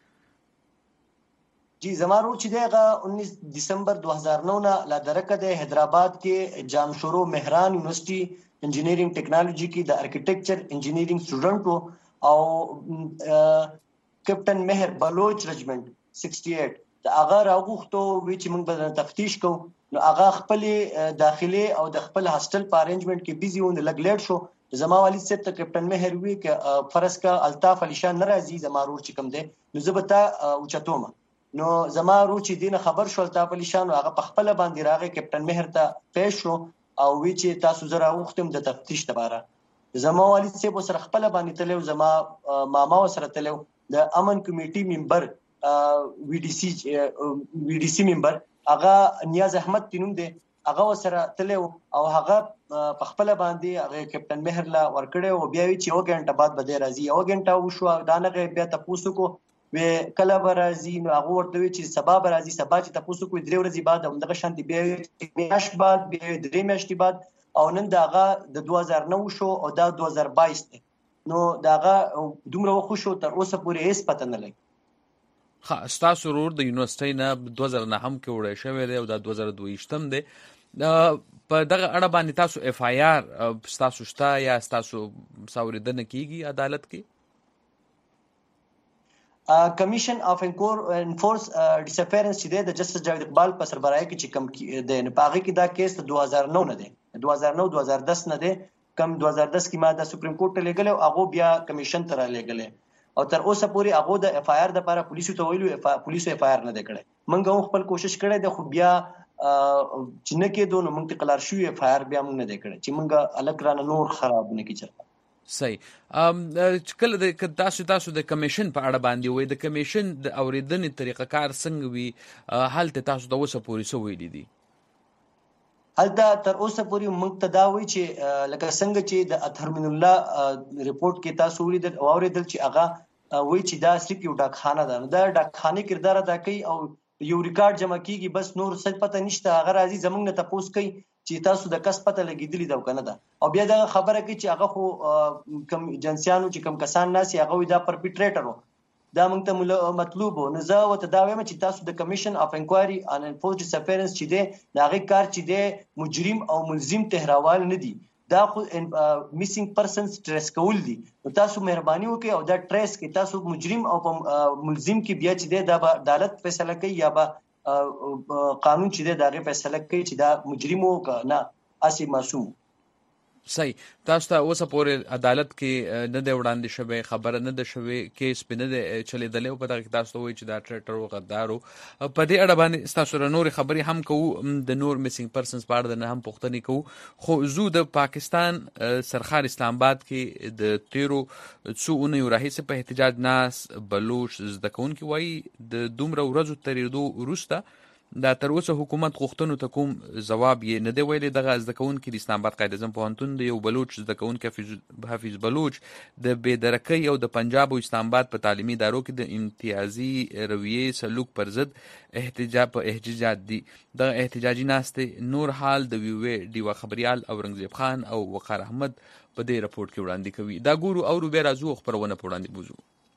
جی زما رور چې دی هغه 19 دسمبر 2009 نه لا درکه دی. حیدرآباد کې جام شورو مهران یونیورسيټي انجینیرینګ ټیکنالوژي کې د ارکیټیکچر انجینیرینګ سټوډنټ او کیپټن مهر بلوچ رجمنٹ 68 دا هغه راغوښتو وی چې موږ به تفتیش کوو. نو هغه خپل داخلي او د خپل هاستل په ارینجمنت کې بيزي ونه لګ لیټ شو. زما والد صاحب ته کیپټن مهر وی ک فرض کا الطاف علي شاه ناراضي زما رور چې کوم دی نو زبتا او چتوم. نو زما رور چې دینه خبر شو الطاف علي شاه نو هغه په خپل باندې راغی کیپټن مهر ته پیښ شو او وی چې تاسو زرا وختم د تفتیش لپاره. زما والد صاحب سره خپل باندې تلو، زما ماما سره تلو، د امن کمیټي ممبر وی ډي سي ممبر هغه نیاز احمد تینوم دی هغه سره تلو او هغه په خپل باندې هغه کپټن مهر لا ورکړی او بیا چې یو غنټه بعد بده راځي یو غنټه وشو دانه بیا تاسو کو و کله برازي نو هغه ورته چې سبا برازي سبا چې تاسو کو 3 ورځې بعد همدغه شانتي بیا میاش بعد بیا 3 میاشتې بعد او نن داغه د 2009 شو او دا 2022 دی نو داغه دومره خوشو تر اوسه پورې هیڅ پته نه لګي ستاسو ورور د یونیورسيټي نه 2009 کې وړې شوی دی او دا 2022 دی په دغه اړه باندې تاسو اف آی آر تاسو شته یا تاسو ساوریدنه کیږي عدالت کې کمیشن اف انفورس ډیسپیرنس چې د جسټس جاوید اقبال په سربراهي کې چې کم د نپاغي کې دا کیس 2009 نه دی 2009 نه دی کم 2010 کې ما د سپریم کورټ ته لګل او هغه بیا کمیشن ته را لګل او تر اوسه پورې هغه د اف آی آر د لپاره پولیسو ته ویلو پولیسو اف آی آر نه کړي موږ خپل کوشش کړی د خو بیا چې نه کېدو نو موږ ته قلار شو اف آی آر بیا موږ نه کړي چې موږ الکرانه نور خراب نه کیږي صحیح کله د تاسو د کمیشن په اړه باندې وای د کمیشن د اوریدنې طریقه کار څنګه وی حالت تاسو د اوسه پورې سو ویلې دي هلته تر اوسه پورې موږ ته دا وی چې لکه څنګه چې د اطهر من الله ریپورت کې تاسو ولیدل او اوریدل چې هغه وی چې دا صرف یو ډاکخانه ده دا ډاکخانه کردار ادا کوي او یو ریکارډ جمع کیږي بس نور څه پته نشته هغه راځي زمونږ نه تاسو کوي چې تاسو د کس پته لګیدلی دا کنه ده او بیا دا خبره کوي چې هغه خو کم جنسيانو چې کم کسان ناس هغه وی دا پرپیټریټر دا موږ ته مطلوب نه زه وته دا وایم چې تاسو د کمیشن اف انکوایري ان انفورس ډیسپیرنس چې دی دا غي کار چې دی مجرم او ملزم تهراوال نه دي دا خو میسینګ پرسنز ټریس کول دي تاسو مهرباني وکړئ او دا ټریس کې تاسو مجرم او ملزم کې بیا چې دی دا عدالت فیصله کوي یا با قانون چې دی دا غي فیصله کوي چې دا مجرم او نه اسی معصوم صحیح تاسو ته اوسه پورې عدالت کې نه دی وړاندې شوی خبره نه ده شوی کیس په نه دی چلیدلې په دغه تاسو وایي چې دا ټریټر او غدارو په دې اړه باندې تاسو نور خبري هم کوو د نور میسینګ پرسنز په اړه نه هم پوښتنې کوو خو زو د پاکستان سرخار اسلام آباد کې د 13 څو راهیسه په احتجاج ناس بلوچ زدکون کې وایي د دومره ورځو ترېدو وروسته دا تر اوسه حکومت غوښتنو ته کوم جواب یې نه دی ویلي دغه زدکون کې د اسلام آباد قائد اعظم پوهنتون د یو بلوچ زدکون کې حافظ بلوچ د بېدرکۍ او د پنجاب او اسلام آباد په تعلیمي ادارو کې د امتیازي رویې سلوک پر ضد احتجاج دي د احتجاجي ناستې نور حال د ویوې ډیوا خبريال اورنګزیب خان او وقار احمد په دې رپورت کې وړاندې کوي دا ګورو او به راځو خبرونه وړاندې بوزو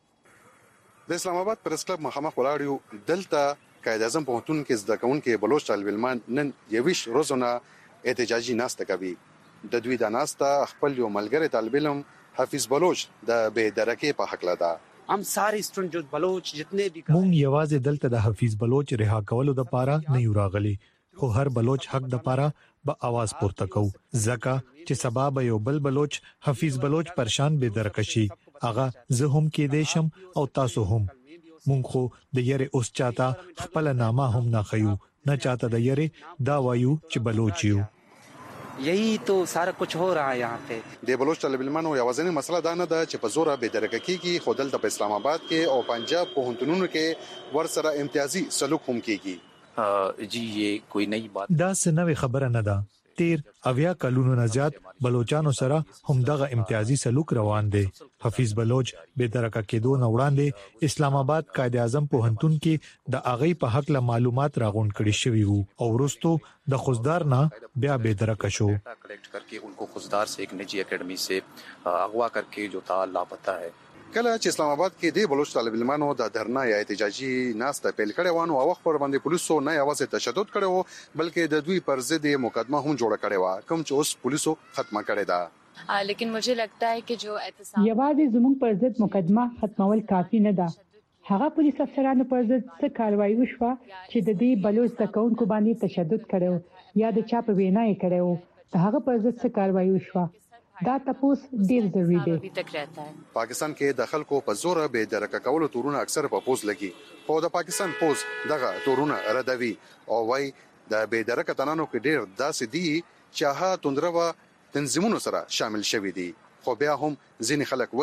د اسلام آباد پریس کلب مخامخ ولاړیو دلته قائد اعظم پوهنتون کې زده کوونکي بلوچ طالب علمان نن یويش روزونه احتجاجي ناسته کوي د دوی د ناسته خپل یو ملګری طالب علم حافظ بلوچ د بے درکې په حق لدا हम सारे स्टूडेंट जो बलोच जितने भी مونږ یوازې دلته د حافظ بلوچ رها کولو د پاره نه یو راغلي خو هر بلوچ حق د پاره به आवाज پورته کو زکه چې سبب یو بل بلوچ حافظ بلوچ پرشان بے درکشي هغه زه هم کې دیشم او تاسو هم مونږ خو د یری اوس چاته خپل نامه هم نه خيو نه چاته د یری دا وایو چې بلوچ یو यही तो सारा कुछ हो रहा है यहाँ पे د بلوچ طالب علمانو یوازینی مسله دا نه ده چې په زوره به درکه کیږي خو دلته په اسلام آباد کې او پنجاب پوهنتونونو کې ورسره امتیازي سلوک هم کیږي जी ये कोई नई बात دا سنوي خبره نه ده 13 کلونو نه زیات بلوچانو سره همدغه امتیازي سلوک روان دي حافظ بلوچ به درکه کېدو نه وړاندې اسلام آباد قائد اعظم پوهنتون کې د اغي په حق له معلومات راغونډ کړي شوی وو او ورستو د خوزدار نه بیا به درکه شو कलेक्ट करके उनको खुजदार से एक निजी एकेडमी से अगवा करके जो था लापता है کله چې اسلام آباد کې د بلوچ طالب علمانو د دھرنا یا احتجاجي ناسته پیل کړي وانه او وخت پر باندې پولیسو نه یوازې تشدد کړي وو بلکې د دوی پر ضد مقدمه هم جوړ کړي و کوم چې اوس پولیسو ختمه کړي دا لیکن मुझे लगता है कि जो اعتصام یوازې زموږ پر ضد مقدمه ختمول کافی نه ده هغه پولیس افسرانو پر ضد څه کاروایی وشوه چې د دې بلوچ تکونکو باندې تشدد کړي یا د چا په وینا یې کړي هغه پر ضد څه کاروایی وشوه دا تاسو ډیر ضروری دی پاکستان کې د خلکو په زور به درکه کولو تورونه اکثر په پوز لګي خو د پاکستان پوز دغه تورونه ردوي او وای د به درکه تنانو کې ډیر داسې دي چې هغه توندروا تنظیمونو سره شامل شوي دي خو بیا هم ځینې خلک وای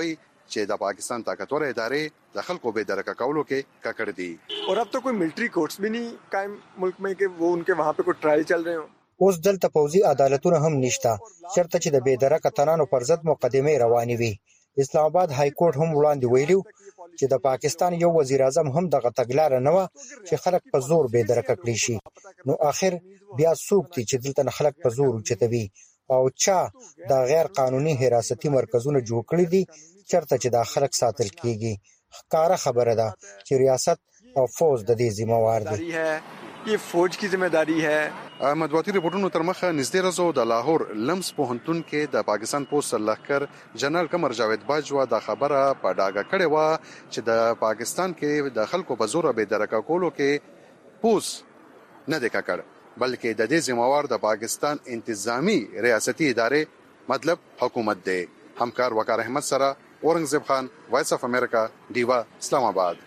چې د پاکستان طاقتور ادارې د خلکو به درکه کولو کې ککړ دي. और अब तो कोई मिलिट्री कोर्ट्स भी नहीं कायम मुल्क में कि वो उनके वहां पे कोई ट्रायल चल रहे हो. اوس دلته پوځي عدالتونه هم نشته چرته چې د بې درکه تنانو پر ضد مقدمه روانې وي. اسلام آباد های کورټ هم وړاندې ویلو چې د پاکستان یو وزیر اعظم هم دغه تګلارې نه و چې خلک په زور بې درکه کړی شي. نو اخر بیا څوک دي چې دلته خلک په زور چتوي او چا د غیر قانوني حراستي مرکزونه جوړ کړی دي چرته چې د خلک ساتل کیږي. ښکاره خبره ده چې ریاست او فوج د دې ذمہ وار دي. ये फौज की जिम्मेदारी है. احمد واتی رپورټونو تر مخه نږدې ورځو د لاهور لمس پوهنتون کې د پاکستان پولیس لښکر جنرال قمر جاوید باجوا دا خبره په ډاګه کړې و چې د پاکستان کې د خلکو په زور به درکه کولو کې پوس نه د ککړ بلکې د دې ذمہوار د پاکستان انتظامی ریاستي ادارې مطلب حکومت دی. همکار وقار احمد سره اورنګزیب خان وایس اف امریکا دیوا اسلام آباد.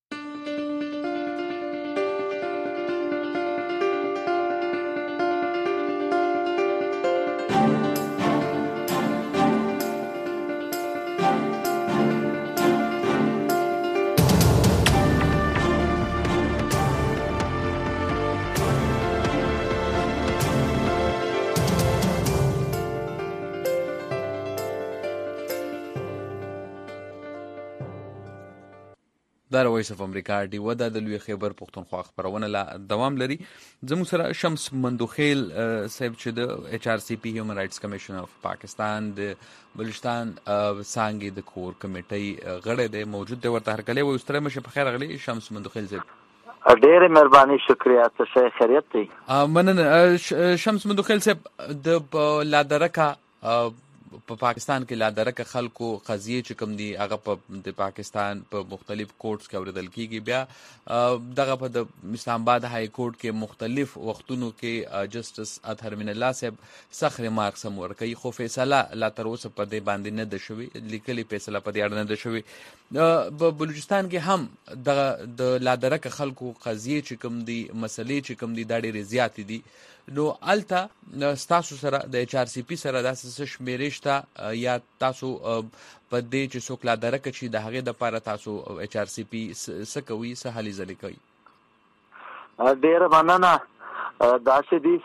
دا وایس اف امریکا دی ودا د لوی خیبر پښتونخوا خبرونه لا دوام لري. زموږ سره شمس مندوخیل صاحب چې د ایچ آر سی پی هیومن رائټس کمیشن اف پاکستان د بلوچستان څانګې د کور کمیټې غړی دی موجود دی. ورته هرکلی وایو. ستړی مشه په خیر غلی شمس مندوخیل صاحب. ډېرې مهرباني شکریه. څه خیریت دی؟ مننه شمس مندوخیل صاحب. د لادرکه په پاکستان کې لادرکه خلکو قضیه چې کوم دي هغه په د پاکستان په مختلف کورټس کې اوریدل کیږي. بیا دغه په د اسلام آباد های کورټ کې مختلف وختونو کې جسټس اطهر من الله صاحب سخت ریمارکس هم ورکوي خو فیصله لا تر اوسه په دې باندې نه ده شوې. لیکلي فیصله په دې اړه نه ده شوې. په بلوچستان کې هم د لادرکه خلکو قضیه چې کوم دي مسلې چې کوم دي دا ډېرې زیاتې دي. نو الته ستاسو سره د ایچ آر سی پی سره داسې شمیرې یا تاسو په دې چې څوک لادرکه چې د هغې دپاره تاسو ایچ آر سی پی څه کوي څه هلې ځلې کوي؟ ډېره مننه. داسې دي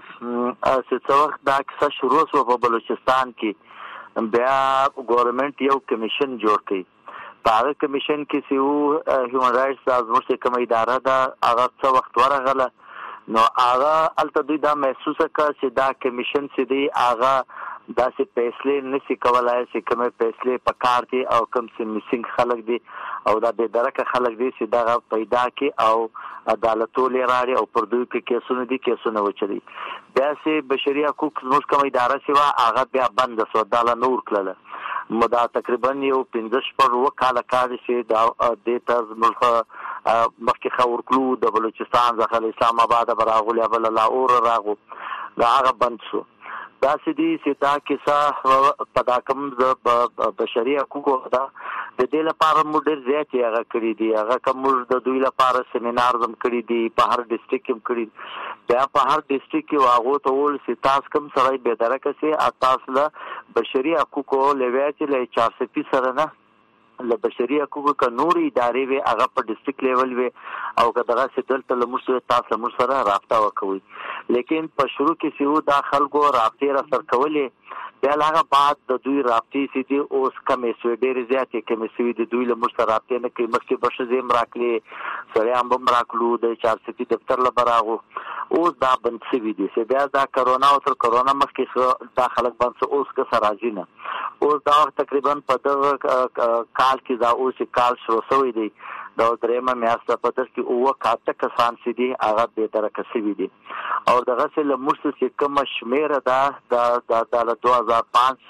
چې څه وخت دا کیسه شروع شوه په بلوچستان کې بیا ګورنمنټ یو کمیشن جوړ کړي. په هغه کمیشن کې چې هیومن رائټس دا زموږ چې کومه اداره ده هغه څه وخت ورغله نو هغه الته دوی دا محسوسه کړه چې دا کمیشن چې دی هغه داسې فیصلې نشي کولای چې کومې فیصلې په کار دي او کوم چې میسنګ خلک دي او دا بې درکه خلک دي چې دغه پیدا کړي او عدالتونه راړي او پر دوی کې کیسونه دي کیسونه وچلي. بیا چې بشري حقوق زموږ کومه اداره چې وه هغه بیا بنده شوه دا لا نور کړله. دا تقریبا یو 15 کاله کار چې دا دې ته زموږ مخکې خور کړو د بلوچستان څخه اسلام آباد راغلی بل لاهور راغو دا هغه بند شو. داسې دي چې دا کیسه په دا کوم د بشري حقوقو ده د دې لپاره موږ ډېر زیاتې هغه کړي دي. هغه کوم موږ د دوی لپاره سیمینارز هم کړي دي په هر ډسټرکټ کې هم کړي. بیا په هر ډسټرکټ کې هغو ته وویل چې تاسو کوم سړی بې درکه سي تاسو له بشري حقوقو له ویاچې له ایچ آر سی پي سره نه له بشري حقوقو که نورې ادارې وي هغه په ډسټرکټ لیول وي او که دغسې دلته له موږ سره تاسو له موږ سره رابطه وکوئ. لیکن په شروع کې چې دا خلکو رابطې راسره کولې بیا له هغه بعد د دوی رابطې چې دي اوس کمې شوې ډېرې زیاتې کمې شوې دي. دوی له موږ سره رابطې نه کوي. مخکې به ښځې هم راکړې سړیان به هم راکړو د ایچ آر سی پي دفتر له به راغو. اوس دا بند شوي دي چې بیا دا کرونا او تر کرونا مخکې دا خلک بند شو اوس کسه راځي نه. اوس دا وخت تقریبا په دغه کال کې دا اوس کال شروع شوی دی دا درېیمه میاشت په دغه کې 8 کسان چې دي هغه بې درکه شوي دي او دغسې له موږ چې کومه شمېره ده دا له 2005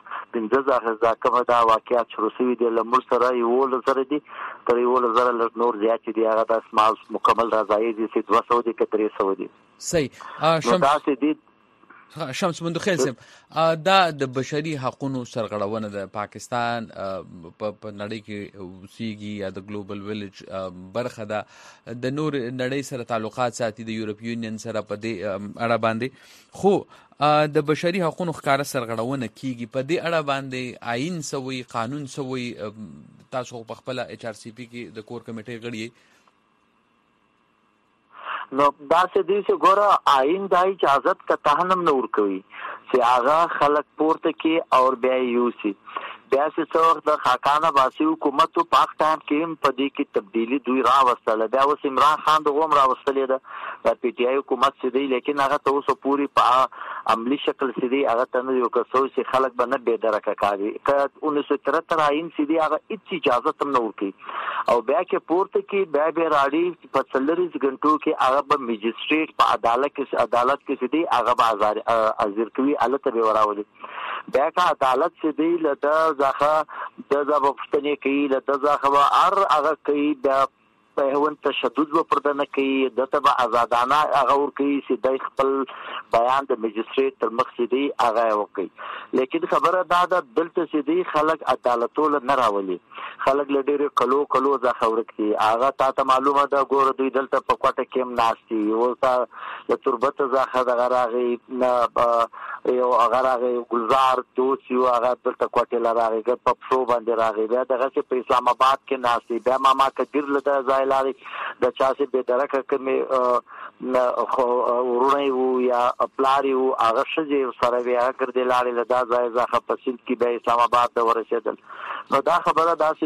15 دا کومه دا واقعات شروع شوي دي له موږ سره 11,000 دي تر 11,000 لږ نور زیات دي. هغه د اسماس مکمل رضایي دي چې 200 دي که 300 دي. صحیح. نو داسې دي شمس مندخیل صاحب دا د بشري حقوقو سرغړونه د پاکستان په نړۍ کې اوسېږي یا د ګلوبل ویلج برخه ده د نور نړۍ سره تعلقات ساتي د یورپ یونین سره په دې اړه باندې خو د بشري حقوقو ښکاره سرغړونه کیږي په دې اړه باندې آئین سوی قانون سوی تاسو په خپل ایچ آر سی پی کې د کور کمیټې غړي نو دا سه دې چې ګوره آئین د اجازت کا تهنم نه ور کوي چې هغه خلک پورته کې اور بیا یوسي بیا چې څور د خاکانه باسي حکومت په پاک ټایم کې په دې کې تبدیلی دوی راوستله بیا اوس عمران خان د غوم راوستلې ده د پی ټی آی حکومت سي دی لیکن هغه ته اوس پوری په عملی شکل سي دی هغه ته نه یو کسو چې خلک باندې بے درکه کوي ک 1973 آئین سي دی هغه هیڅ اجازه تم نه ورکي او بیا کې پورته کې بیا به راړي په 40 غنټو کې هغه به میجستریټ په عدالت کې سي دی هغه به ازر کوي الته به وراولي بیا کا عدالت سي دی لته ځخه د ځبفتنې کوي لته ځخه هغه کوي د په هون تشدد و پردنه کوي د تبع آزادانه هغه ور کوي چې د خپل بیان د میجستریټ تر مخ سي دی هغه وکي لیکن خبره دا د دلته سي دی خلک عدالتول نه راولي خلک لډيره کلو ځخه ورکي هغه ته معلومه ده ګور دوی دلته په کوټه کې ناشتي ورته د تربت ځخه د غراغي یو هغه گلزار دوسی هغه دلته کوټه لراغي په پښو باندې راغي بیا دغه چې په اسلام آباد کې ناشتي بیا ماما کډیر لته ځای د چا چې به درکه کمه ورونه وو یا پلاری وو هغه شې سره بیا ګرځي لاړې لدا ځای ځخه په سند کې به اسلام آباد ته ورسېدل نو دا خبره دا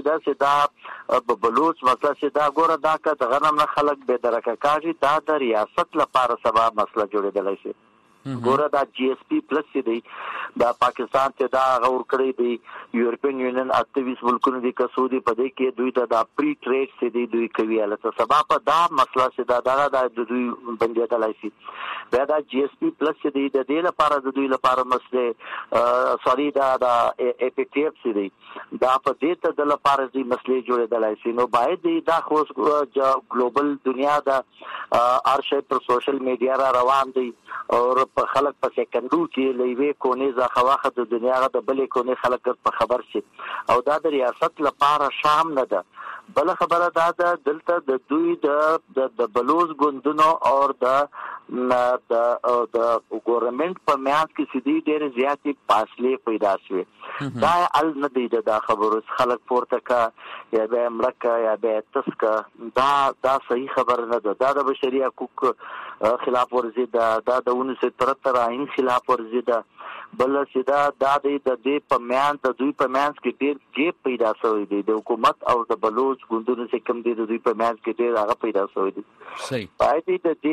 بلوچ مسله چې دا ګوره دا که د غنم نه خلک به درکه کاږي دا د ریاست لپاره سبب مسله جوړېدلی شي ګوره دا جی ایس پی پلس دی دا پاکستان ته دا غور کړی دی یورپین یونین 28 ملکونو دی کسودي په دې کې دوی ته دا پری ټریډ سي دی دوی کوي البته سبب په دا مسله چې دا د دوی بندیدلای شي دا جی ایس پی پلس دی د دې لپاره د دوی لپاره مسله سوري دا ای پی ټی اف سي دی دا په دې ته د لپاره دې مسلې جوړېدلای شي نو باید دا خو ګلوبل دنیا دا ارشي پر سوشل میډیا را روان دي او په خلک په سکندو کې لوي کونې ځخه واخه د دنیا د بلې کونې خلک په خبر شي او دا د ریاست لپاره شام نه ده بل خبره دا ده دلته د دوی د بلوز ګوندونو او د ګورنمنت په میاس کې سدي ډېر زیاتې فاصله پیدا شوه دا ال نه دی د خبرو خلک پورته کا یا به امریکا یا به تسکا دا صحیح خبر نه ده دا د بشري حقوق خلاف ورزي ده دا د 1973 آئین خلاف ورزي ده بل سیدا دا د دې په میان د دوی په میانس کې ډېر جیب پیدا شوی دی د حکومت او د بلوچ ګوندونو څخه کم دي د دوی په میانس کې ډېر هغه پیدا شوی دی صحیح پای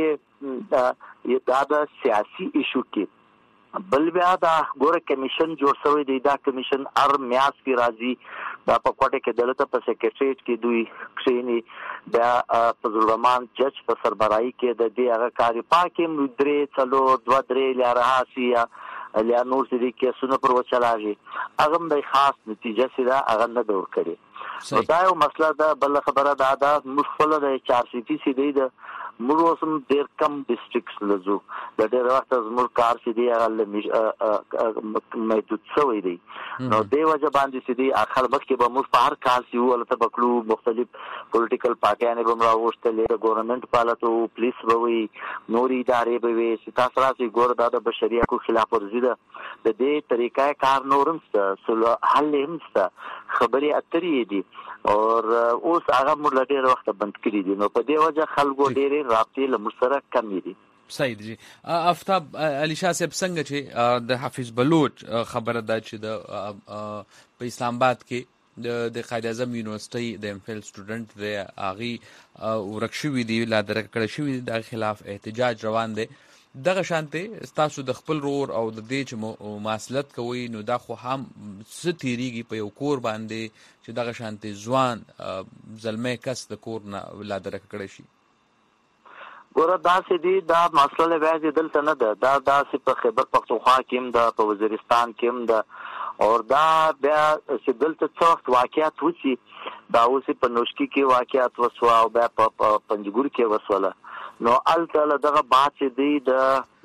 دې د سیاسي ایشو کې بل بیا دا ګوره کمیشن جوړ شوی دی دا کمیشن ار میاس کې راځي دا په کوټه کې دلته په سیکریټریټ کې دوی کښینی بیا فضل الرحمن جج په سربراهي کې د دې هغه کاری پاکي مدري چلو 2-3 لارهاسیا لیا نور سری کې سونه پر وچلاږي هغه د خاص نتیجه سره هغه نه دور کړي دا یو مسله ده بل خبره دا مخفله د 4 سي سي دی د موږ هم ډېر کم ډیسټریکټس لزو د ډېر وخت زموږ کار سي دی هغه محدود شوی دی نو دی وجه باندې سي دی اخر وخت کې به موږ په هر کال سی ولته بکلو مختلف پولیټیکل پارټیانه به راوښتلې د ګورنمنت پالاتو پولیس به وي نوري ادارې به وي چې تاسو راځي ګور د بشري حقوقو خلاف ورزي ده د دې طریقې کار نورم څه سلو حل هم څه خبري اترې دي او اوس هغه موږ ډېر وخت بند کړی دي نو په دې وجه خلکو ډېر رابطې له مشترک کم دي سید جی افتاب علي شاه صاحب څنګه چې د حافظ بلوچ خبره ده چې د په اسلام آباد کې د قائد اعظم یونیورسيټي د امفیل سټوډنټ د اغي ورکشوي دي لا درکړه شوی د خلاف احتجاج روان دي دغه شانته تاسو د خپل رور او د دې چې مواصلت کوي نو دا خو هم ستيريږي په یو کور باندې چې دغه شانته ځوان زلمه کس د کور نه لا درکړه شي ګوره دا سې دي دا مسله به دلته نه ده دا سې په خیبر پختونخوا کې هم ده په وزیرستان کې هم ده او دا بیا چې دلته څو وخت واقعیت وشي دا اوس په نوشکی کې واقعیت وسو او بیا په پنځګور کې وسوله نو الته دغه بات چې دی د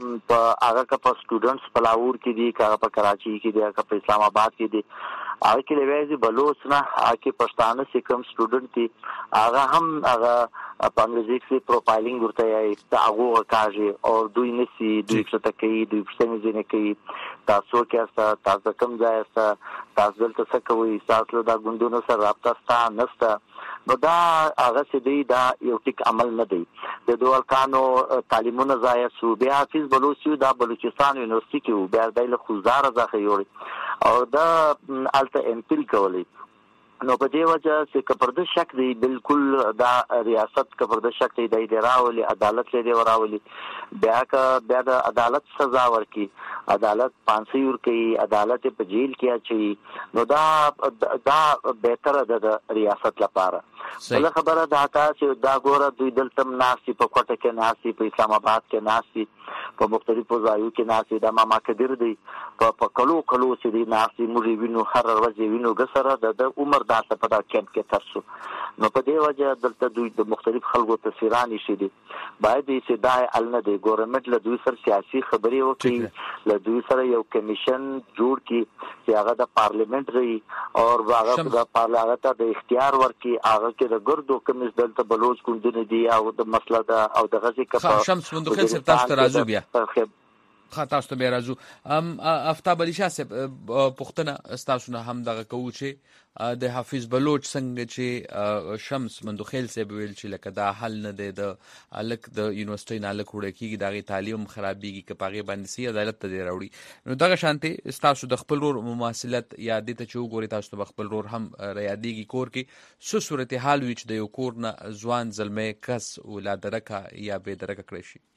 هغه کا په سټوډنټس په لاهور کې دي کا په کراچي کې دي کا په اسلام آباد کې دي هغه کې لویزي بلوچ نه هغه کې پښتانه چې کوم سټوډنټ دي هغه هم هغه په انګریزي کې پروفایلینګ ورته یې هغه کاږي او دوی نسی دوی څه کوي دوی څه نه کوي تاسو کې تاسو کوم ځای تاسو دلته څه کوي تاسو دا ګوندونو سره رابطه ستاسو نشته نو دا هغه چې دی دا یو ټیک عمل نه دی د دوالکانو تعلیمونه ضایع شو بیا حافظ بلوچ دا بلوچستان یونیورسيټي کې بیا د له خزار ځخه یوړي او دا الته امپیل کولی نو په دې وجه چې کپرده شک دی بالکل دا ریاست کپرده شک دی د راولي عدالت لري وراولي بیا د عدالت سزا ورکي عدالت 500 ورکي عدالت په جیل کې اچي نو دا بهتره ده د ریاست لپاره بل خبره دا چې دا ګوره دوی دلته ناسي په کوټه کې ناسي په اسلام آباد کې ناسي په مختلفو ځایو کې ناسي دا ماما کډیر دی په کلو چې دی ناسي موږ وینو هر ورځ وینو غسره د عمر داسه په دا کېمپ کې ترسو نو په دې وجه دلته دوی د مختلف خلکو تصویران شي دي باید چې دا ال نه دی ګورنمنت له دوی سره سیاسي خبري وکړي له دوی سره یو کمیشن جوړ کړي چې هغه د پارلیمنت ری او هغه د پارلمان ته د اختیار ورکړي هغه کې د ګردو کمیس دلته بلوچ کوندنه دي او د مسله ده او د غزي کپا شمس مندوخیل سره تاسو ته راځو بیا تاسو ته بیا راځو افتاب علي شاه صاحب پښتنه تاسو نه هم دغه کوو چې د حافظ بلوچ څنګه چې شمس مندوخیل صاحب ویل چې لکه دا حل نه دی د الک د یونیورسيټي نه الک وړ کېږي دغه تعلیم خرابېږي کپاغه باندې سي عدالت ته دی راوړي نو دغه شانتي تاسو د خپل ور مماثلت یاد ته چې وګوري تاسو د خپل ور هم ریادېږي کور کې سو صورتحال وچ د یو کور نه ځوان زلمه کس ولادرکه یا به درکه کړی شي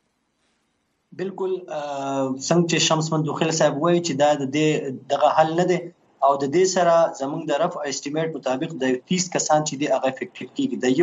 بالکل څنګه چې شمس مندوخیل صاحب وایي چې دا دغه حل نه دی او د دې سره زموږ د رف اسټیمیټ مطابق د 30 کسان چې دی هغه افیکټډ کیږي د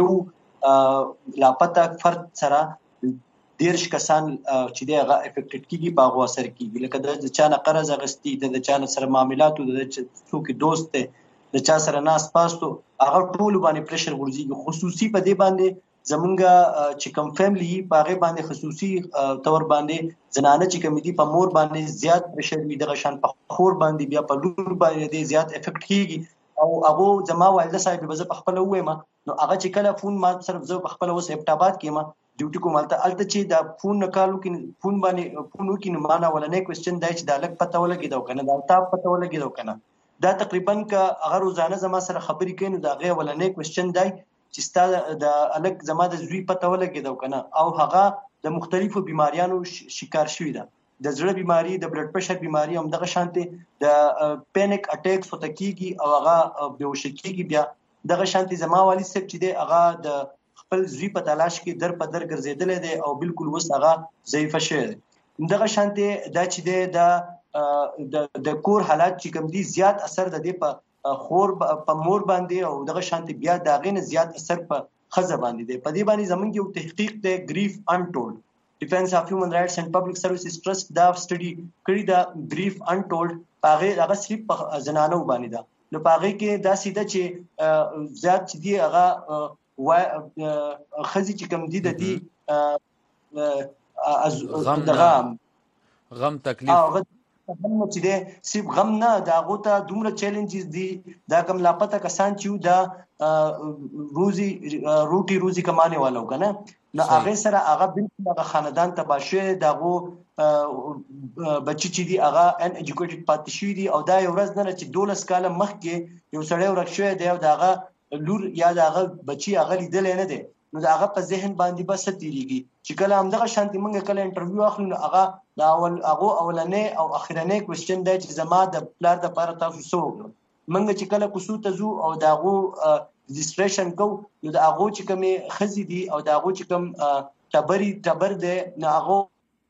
یو لاپته فرد سره 10 کسان چې دی هغه افیکټډ کیږي په هغه اثر کیږي لکه د چا نه قرض اغستی د چا نه سره معاملات د څوک دوست د چا سره ناس پاستو هغه ټول باندې پریشر ورځي خصوصي په دې باندې زمونږه چې کوم فیملی په هغه باندې خصوصي تور باندې زنانه چې کوم دي په مور باندې زیات پریشر وي دغه شان په خور باندې بیا په لور باندې زیات افیکټ کیږي او هغه زما والده صاحب به زه په خپل وایم نو هغه چې کله فون ما صرف زه په خپل وس ابټاباد کېما ډیوټي کوم الته چې دا فون نکالو کې فون باندې فون وکړي نو معنا ولنې کوېسچن دی چې دا لک پته ولګي دا کنه دا تاب پته ولګي دا کنه دا تقریبا ک هغه روزانه زما سره خبرې کوي نو دا غي ولنې کوېسچن دی چې ستاسو د الک زما د زوی پته ولګي دا کنه او هغه د مختلفو بیماریانو شکار شوی ده د زړه بیماری د بلډ پريشر بیماری هم دغه شانته د پینیک اٹیکس وته کیږي او هغه بهوش کیږي بیا دغه شانته زما والی سپ چې دی هغه د خپل زوی په تلاش کې در په در ګرځیدل دي او بالکل وس هغه ضعیف شوی دغه شانته دا چې دی د کور حالات چې کوم دي زیات اثر د دې په خور په مور باندې او دغه شانتي بیا داغه نه زیات اثر په خزه باندې دی په دې باندې زمونږ یو تحقیق دی گریف انټولډ ډیفنس اف هیومن رائټس اند پبلک سرویسز ټرست دا سټډي کړی دا گریف انټولډ هغه صرف په زنانو باندې دا نو هغه کې دا سیده چې زیات چې دی هغه خزي چې کم دي د دې غم تکلیف هم چې دی سیب غم نه دا غوته دومره چیلنجز دي دا کم لاپته کسان چې دا روزي کمانه والو کنه نو هغه سره هغه بالکل هغه خاندان تباشه دغه بچی چې دی هغه ان ایجوکیټډ پاتې شوی دی او دا یو ورځ نه چې 12 کاله مخکې یو سړی ورښوي دی او داغه لور یا داغه بچی هغه لیدل نه دی نو داغه په ذهن باندې بس تیریږي چې کله هم دغه شانتي موږ کله انټرویو اخلو نو هغه دا اولنې او اخرنې کوېسچن دی چې زما د پلار د لپاره تاسو څه وکړو موږ چې کله کوسو ته زو او داغه رجسټریشن کو نو داغه چې کومه خزي دي او داغه چې کوم تبر دی نو هغه